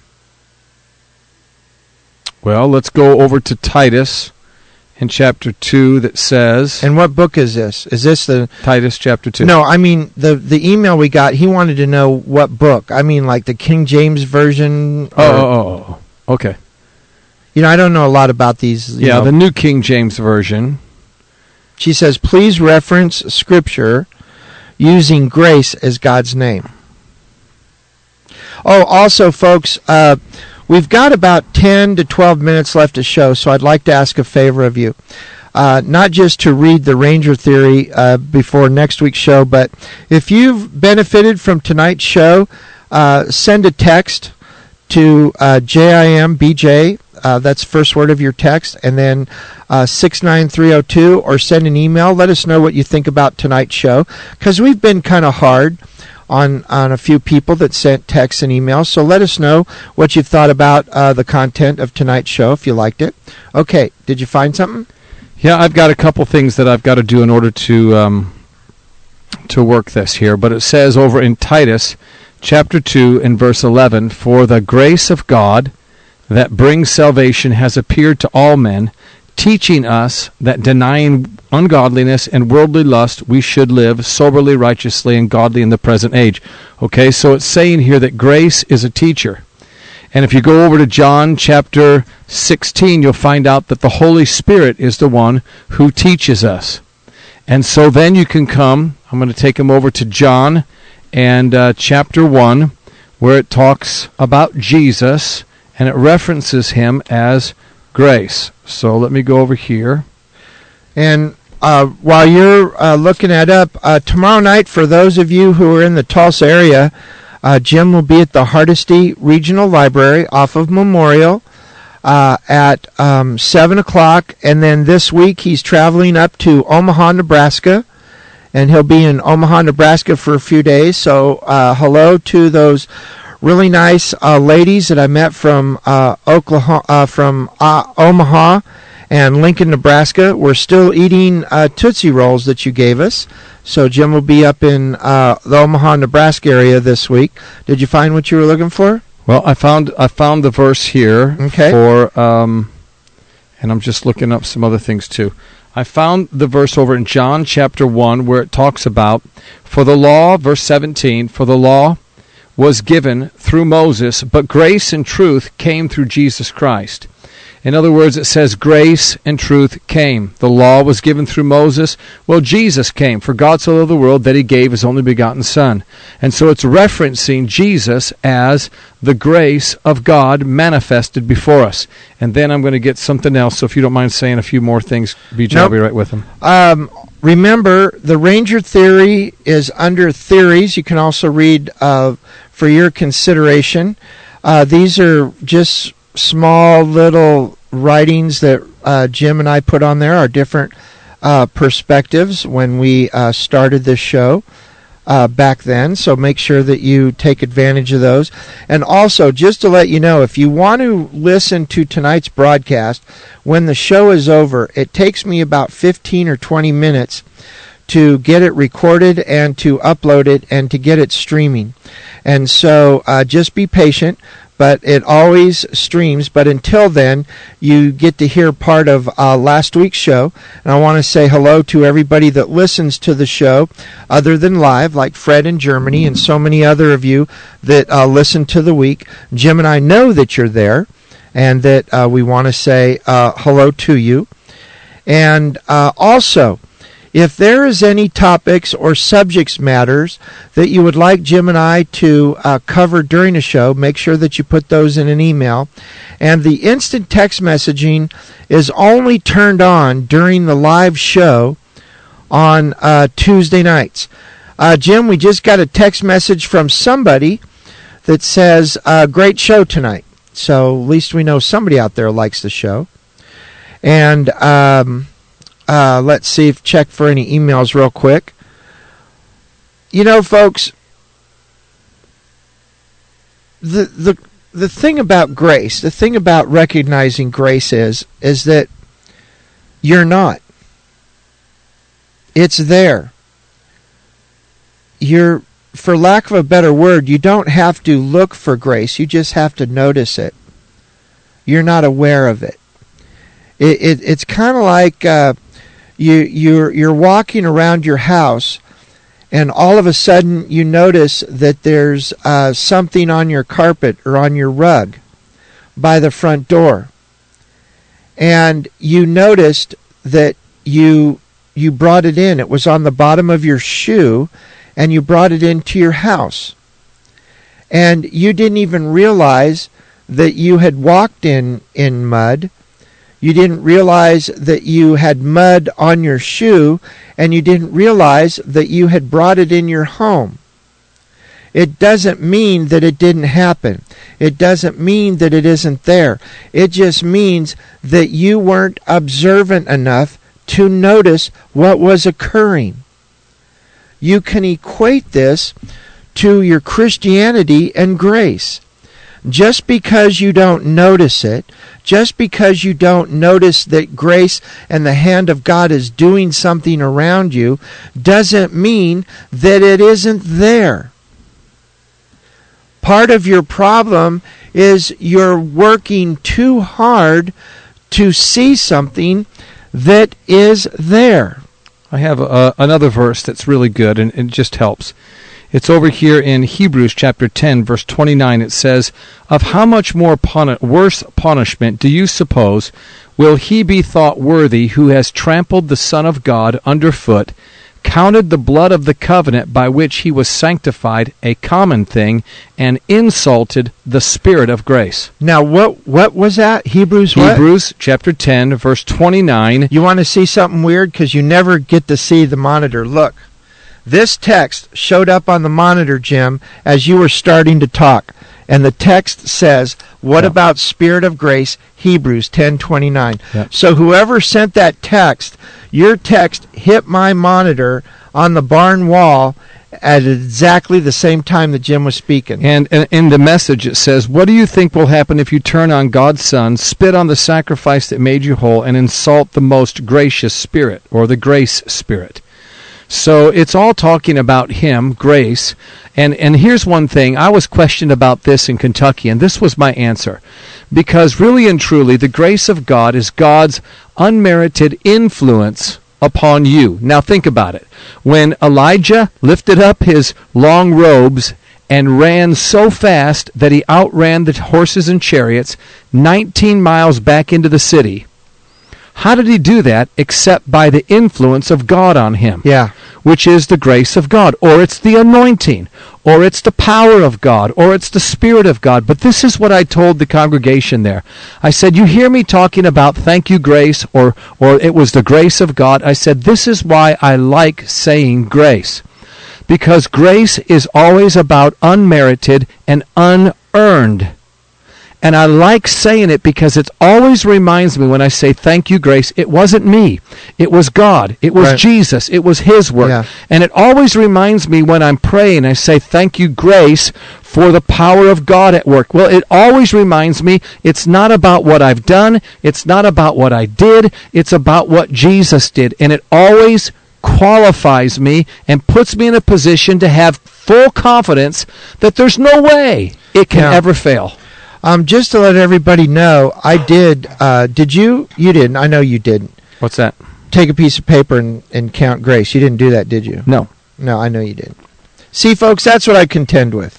Well, let's go over to Titus in chapter 2 that says... And what book is this? Is this the... Titus chapter 2. No, I mean, the email we got, he wanted to know what book. I mean, like the King James Version? Oh, okay. I don't know a lot about these. Yeah, the New King James Version. She says, please reference Scripture using grace as God's name. Oh, also, folks... we've got about 10 to 12 minutes left to show, so I'd like to ask a favor of you. Not just to read the Ranger theory before next week's show, but if you've benefited from tonight's show, send a text to JIMBJ, that's first word of your text, and then 69302, or send an email. Let us know what you think about tonight's show, because we've been kind of hard on a few people that sent texts and emails. So let us know what you thought about the content of tonight's show, if you liked it. Okay, did you find something? Yeah, I've got a couple things that I've got to do in order to work this here. But it says over in Titus chapter 2 and verse 11, "For the grace of God that brings salvation has appeared to all men, teaching us that denying ungodliness and worldly lust, we should live soberly, righteously, and godly in the present age." Okay, so it's saying here that grace is a teacher. And if you go over to John chapter 16, you'll find out that the Holy Spirit is the one who teaches us. And so then you can come, I'm going to take them over to John and chapter 1, where it talks about Jesus, and it references him as grace. So let me go over here. And while you're looking that up, tomorrow night, for those of you who are in the Tulsa area, Jim will be at the Hardesty Regional Library off of Memorial at 7 o'clock. And then this week he's traveling up to Omaha, Nebraska. And he'll be in Omaha, Nebraska for a few days. So hello to those really nice ladies that I met from Omaha and Lincoln, Nebraska. We're still eating Tootsie Rolls that you gave us. So Jim will be up in the Omaha, Nebraska area this week. Did you find what you were looking for? Well, I found the verse here for, and I'm just looking up some other things too. I found the verse over in John chapter 1 where it talks about, for the law, verse 17, for the law was given through Moses, but grace and truth came through Jesus Christ. In other words, it says grace and truth came. The law was given through Moses. Well, Jesus came. For God so loved the world that he gave his only begotten Son. And so it's referencing Jesus as the grace of God manifested before us. And then I'm going to get something else. So if you don't mind saying a few more things, BJ, I'll be right with them. Remember, the Ranger Theory is under theories. You can also read for your consideration. These are just small little writings that Jim and I put on there, are different perspectives when we started this show back then. So make sure that you take advantage of those. And also, just to let you know, if you want to listen to tonight's broadcast, when the show is over, it takes me about 15 or 20 minutes to get it recorded and to upload it and to get it streaming. And so just be patient. But it always streams. But until then, you get to hear part of last week's show. And I want to say hello to everybody that listens to the show other than live, like Fred in Germany and so many other of you that listen to the week. Jim and I know that you're there and that we want to say hello to you. And also, if there is any topics or subjects matters that you would like Jim and I to cover during the show, make sure that you put those in an email. And the instant text messaging is only turned on during the live show on Tuesday nights. Jim, we just got a text message from somebody that says, great show tonight. So at least we know somebody out there likes the show. And let's see if check for any emails real quick. You know, folks, the thing about grace, the thing about recognizing grace is that you're not. It's there. You're, for lack of a better word, you don't have to look for grace. You just have to notice it. You're not aware of it. It's kind of like you're walking around your house, and all of a sudden you notice that there's something on your carpet or on your rug by the front door, and you noticed that you brought it in. It was on the bottom of your shoe, and you brought it into your house, and you didn't even realize that you had walked in mud. You didn't realize that you had mud on your shoe, and you didn't realize that you had brought it in your home. It doesn't mean that it didn't happen. It doesn't mean that it isn't there. It just means that you weren't observant enough to notice what was occurring. You can equate this to your Christianity and grace. Just because you don't notice it, just because you don't notice that grace and the hand of God is doing something around you, doesn't mean that it isn't there. Part of your problem is you're working too hard to see something that is there. I have another verse that's really good, and it just helps. It's over here in Hebrews chapter 10, verse 29. It says, of how much more worse punishment do you suppose will he be thought worthy who has trampled the Son of God underfoot, counted the blood of the covenant by which he was sanctified a common thing, and insulted the Spirit of grace. Now, what was that? Hebrews what? Hebrews chapter 10, verse 29. You want to see something weird? Because you never get to see the monitor. Look, this text showed up on the monitor, Jim, as you were starting to talk. And the text says, what about Spirit of grace? Hebrews 10:29. Yep. So whoever sent that text, your text hit my monitor on the barn wall at exactly the same time that Jim was speaking. And in the message it says, what do you think will happen if you turn on God's Son, spit on the sacrifice that made you whole, and insult the most gracious Spirit, or the grace Spirit? So it's all talking about him, grace. And here's one thing. I was questioned about this in Kentucky, and this was my answer. Because really and truly, the grace of God is God's unmerited influence upon you. Now think about it. When Elijah lifted up his long robes and ran so fast that he outran the horses and chariots 19 miles back into the city, how did he do that except by the influence of God on him? Yeah. Which is the grace of God, or it's the anointing, or it's the power of God, or it's the Spirit of God. But this is what I told the congregation there. I said, you hear me talking about thank you, grace, or it was the grace of God. I said, this is why I like saying grace. Because grace is always about unmerited and unearned. And I like saying it because it always reminds me when I say thank you, grace, it wasn't me. It was God. It was right. Jesus. It was his work. Yeah. And it always reminds me when I'm praying, I say thank you, grace, for the power of God at work. Well, it always reminds me it's not about what I've done. It's not about what I did. It's about what Jesus did. And it always qualifies me and puts me in a position to have full confidence that there's no way it can ever fail. Just to let everybody know, I did. Did you? You didn't. I know you didn't. What's that? Take a piece of paper and count grace. You didn't do that, did you? No. No, I know you didn't. See, folks, that's what I contend with,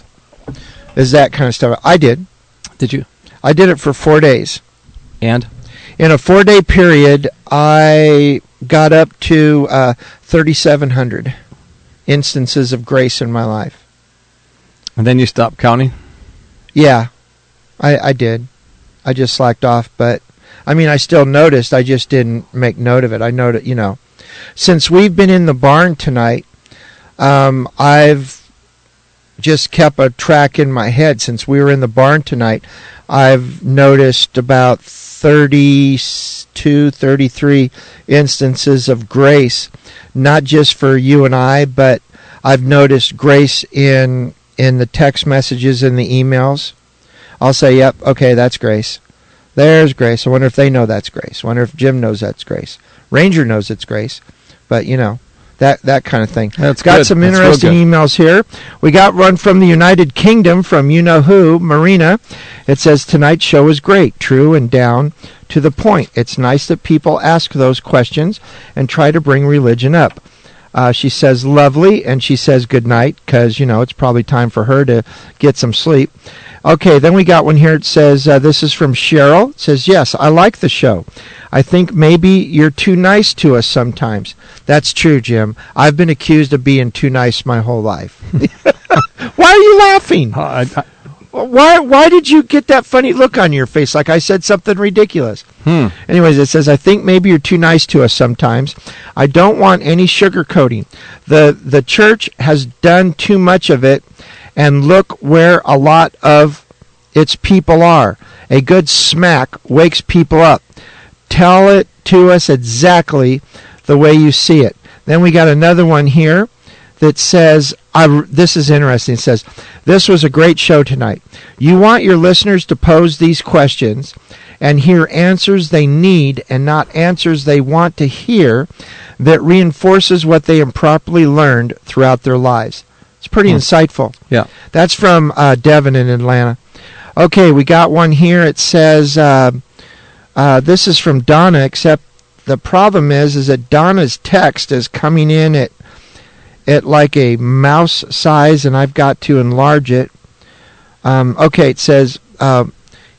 is that kind of stuff. I did. Did you? I did it for 4 days. And? In a 4-day period, I got up to 3,700 instances of grace in my life. And then you stopped counting? Yeah. I did. I just slacked off, but I mean, I still noticed. I just didn't make note of it. I noted, since we've been in the barn tonight, I've just kept a track in my head. Since we were in the barn tonight, I've noticed about 32, 33 instances of grace, not just for you and I, but I've noticed grace in the text messages and the emails. I'll say, yep, okay, that's grace. There's grace. I wonder if they know that's grace. I wonder if Jim knows that's grace. Ranger knows it's grace. But, that kind of thing. That's got good. some That's interesting real good. emails here. We got one from the United Kingdom from you-know-who, Marina. It says, tonight's show is great, true and down to the point. It's nice that people ask those questions and try to bring religion up. She says, lovely, and she says good night, because, it's probably time for her to get some sleep. Okay, then we got one here. It says, this is from Cheryl. It says, yes, I like the show. I think maybe you're too nice to us sometimes. That's true, Jim. I've been accused of being too nice my whole life. Why are you laughing? Why did you get that funny look on your face like I said something ridiculous? Anyways, it says, I think maybe you're too nice to us sometimes. I don't want any sugarcoating. The church has done too much of it, and look where a lot of its people are. A good smack wakes people up. Tell it to us exactly the way you see it. Then we got another one here that says, this is interesting. It says, this was a great show tonight. You want your listeners to pose these questions and hear answers they need and not answers they want to hear that reinforces what they improperly learned throughout their lives. It's pretty insightful. Yeah. That's from Devin in Atlanta. Okay, we got one here. It says, this is from Donna, except the problem is that Donna's text is coming in at like a mouse size, and I've got to enlarge it. Okay, it says,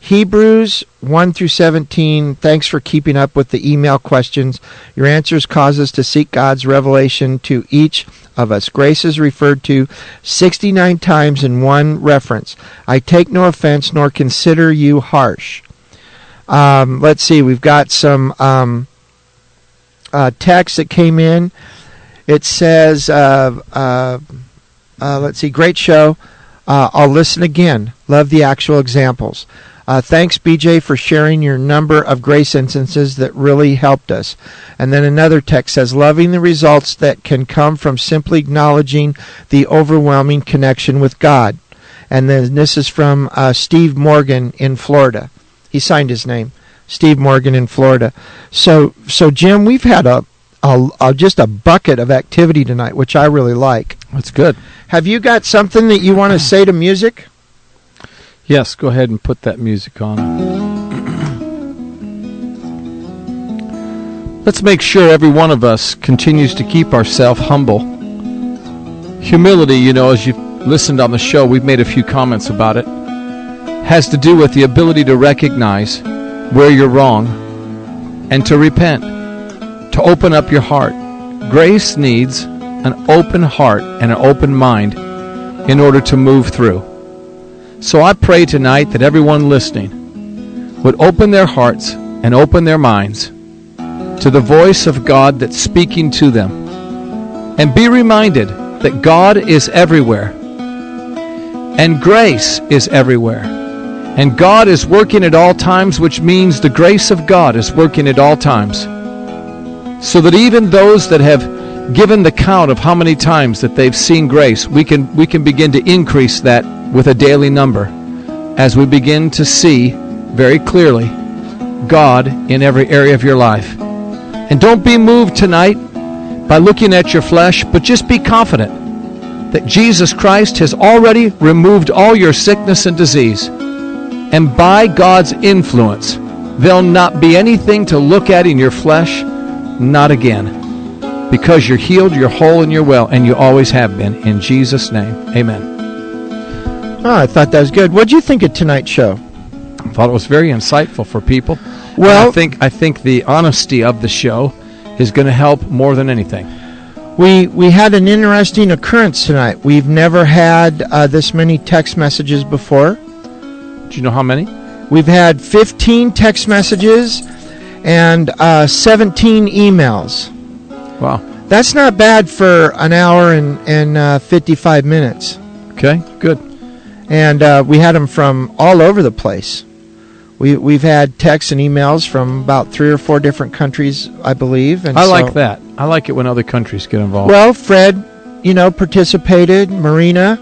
Hebrews 1 through 17, thanks for keeping up with the email questions. Your answers cause us to seek God's revelation to each of us. Grace is referred to 69 times in one reference. I take no offense nor consider you harsh. Let's see, we've got some text that came in. It says, let's see, great show. I'll listen again. Love the actual examples. Thanks, BJ, for sharing your number of grace instances that really helped us. And then another text says, loving the results that can come from simply acknowledging the overwhelming connection with God. And then this is from Steve Morgan in Florida. He signed his name, Steve Morgan in Florida. So Jim, we've had just a bucket of activity tonight, which I really like. That's good. Have you got something that you want to say to music? Yes, go ahead and put that music on. Let's make sure every one of us continues to keep ourselves humble. Humility, as you've listened on the show, we've made a few comments about it, has to do with the ability to recognize where you're wrong and to repent, to open up your heart. Grace needs an open heart and an open mind in order to move through. So I pray tonight that everyone listening would open their hearts and open their minds to the voice of God that's speaking to them, and be reminded that God is everywhere and grace is everywhere, and God is working at all times, which means the grace of God is working at all times, so that even those that have given the count of how many times that they've seen grace, we can begin to increase that with a daily number as we begin to see very clearly God in every area of your life. And don't be moved tonight by looking at your flesh, but just be confident that Jesus Christ has already removed all your sickness and disease. And by God's influence, there'll not be anything to look at in your flesh, not again. Because you're healed, you're whole, and you're well, and you always have been. In Jesus' name, amen. Oh, I thought that was good. What did you think of tonight's show? I thought it was very insightful for people. Well, I think the honesty of the show is going to help more than anything. We had an interesting occurrence tonight. We've never had this many text messages before. Do you know how many? We've had 15 text messages and 17 emails. Wow. That's not bad for an hour and 55 minutes. Okay, good. And we had them from all over the place. We've had texts and emails from about 3 or 4 different countries, I believe. And I like that. I like it when other countries get involved. Well, Fred, participated. Marina,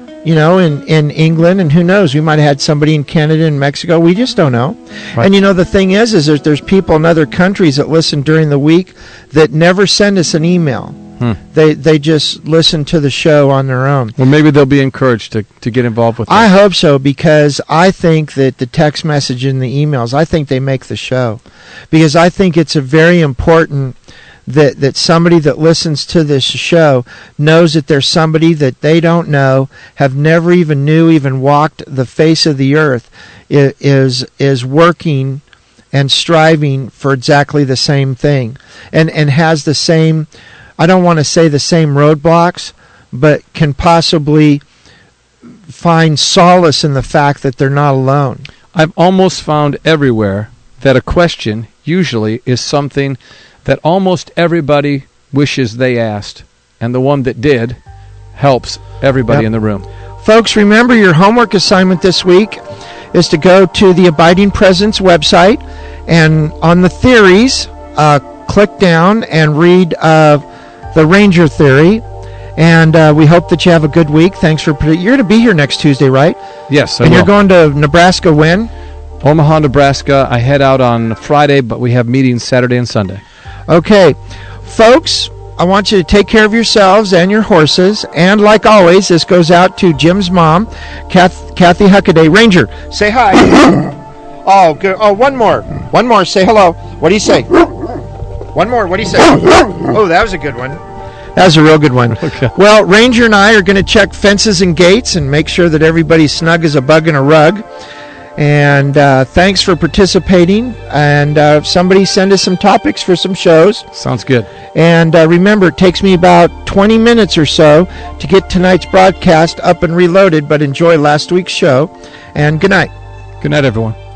in England, and who knows? We might have had somebody in Canada and Mexico. We just don't know. Right. And the thing is there's people in other countries that listen during the week that never send us an email. They just listen to the show on their own. Well, maybe they'll be encouraged to get involved with us. I hope so, because I think that the text message and the emails, I think they make the show. Because I think it's a very important that somebody that listens to this show knows that there's somebody that they don't know, have never even walked the face of the earth, is working and striving for exactly the same thing, and has the same, I don't want to say the same roadblocks, but can possibly find solace in the fact that they're not alone. I've almost found everywhere that a question usually is something that almost everybody wishes they asked, and the one that did helps everybody in the room. Folks, remember your homework assignment this week is to go to the Abiding Presence website, and on the theories, click down and read the Ranger Theory, and we hope that you have a good week. Thanks for you're going to be here next Tuesday, right? Yes, and you're going to Nebraska when? Omaha, Nebraska. I head out on Friday, but we have meetings Saturday and Sunday. Okay, folks, I want you to take care of yourselves and your horses. And like always, this goes out to Jim's mom, Kathy Huckaday. Ranger, say hi. Oh, good. Oh, one more. One more. Say hello. What do you say? One more. What do you say? Oh, that was a good one. That was a real good one. Okay. Well, Ranger and I are going to check fences and gates and make sure that everybody's snug as a bug in a rug. And thanks for participating. And somebody send us some topics for some shows. Sounds good. And remember, it takes me about 20 minutes or so to get tonight's broadcast up and reloaded, but enjoy last week's show. And good night. Good night, everyone.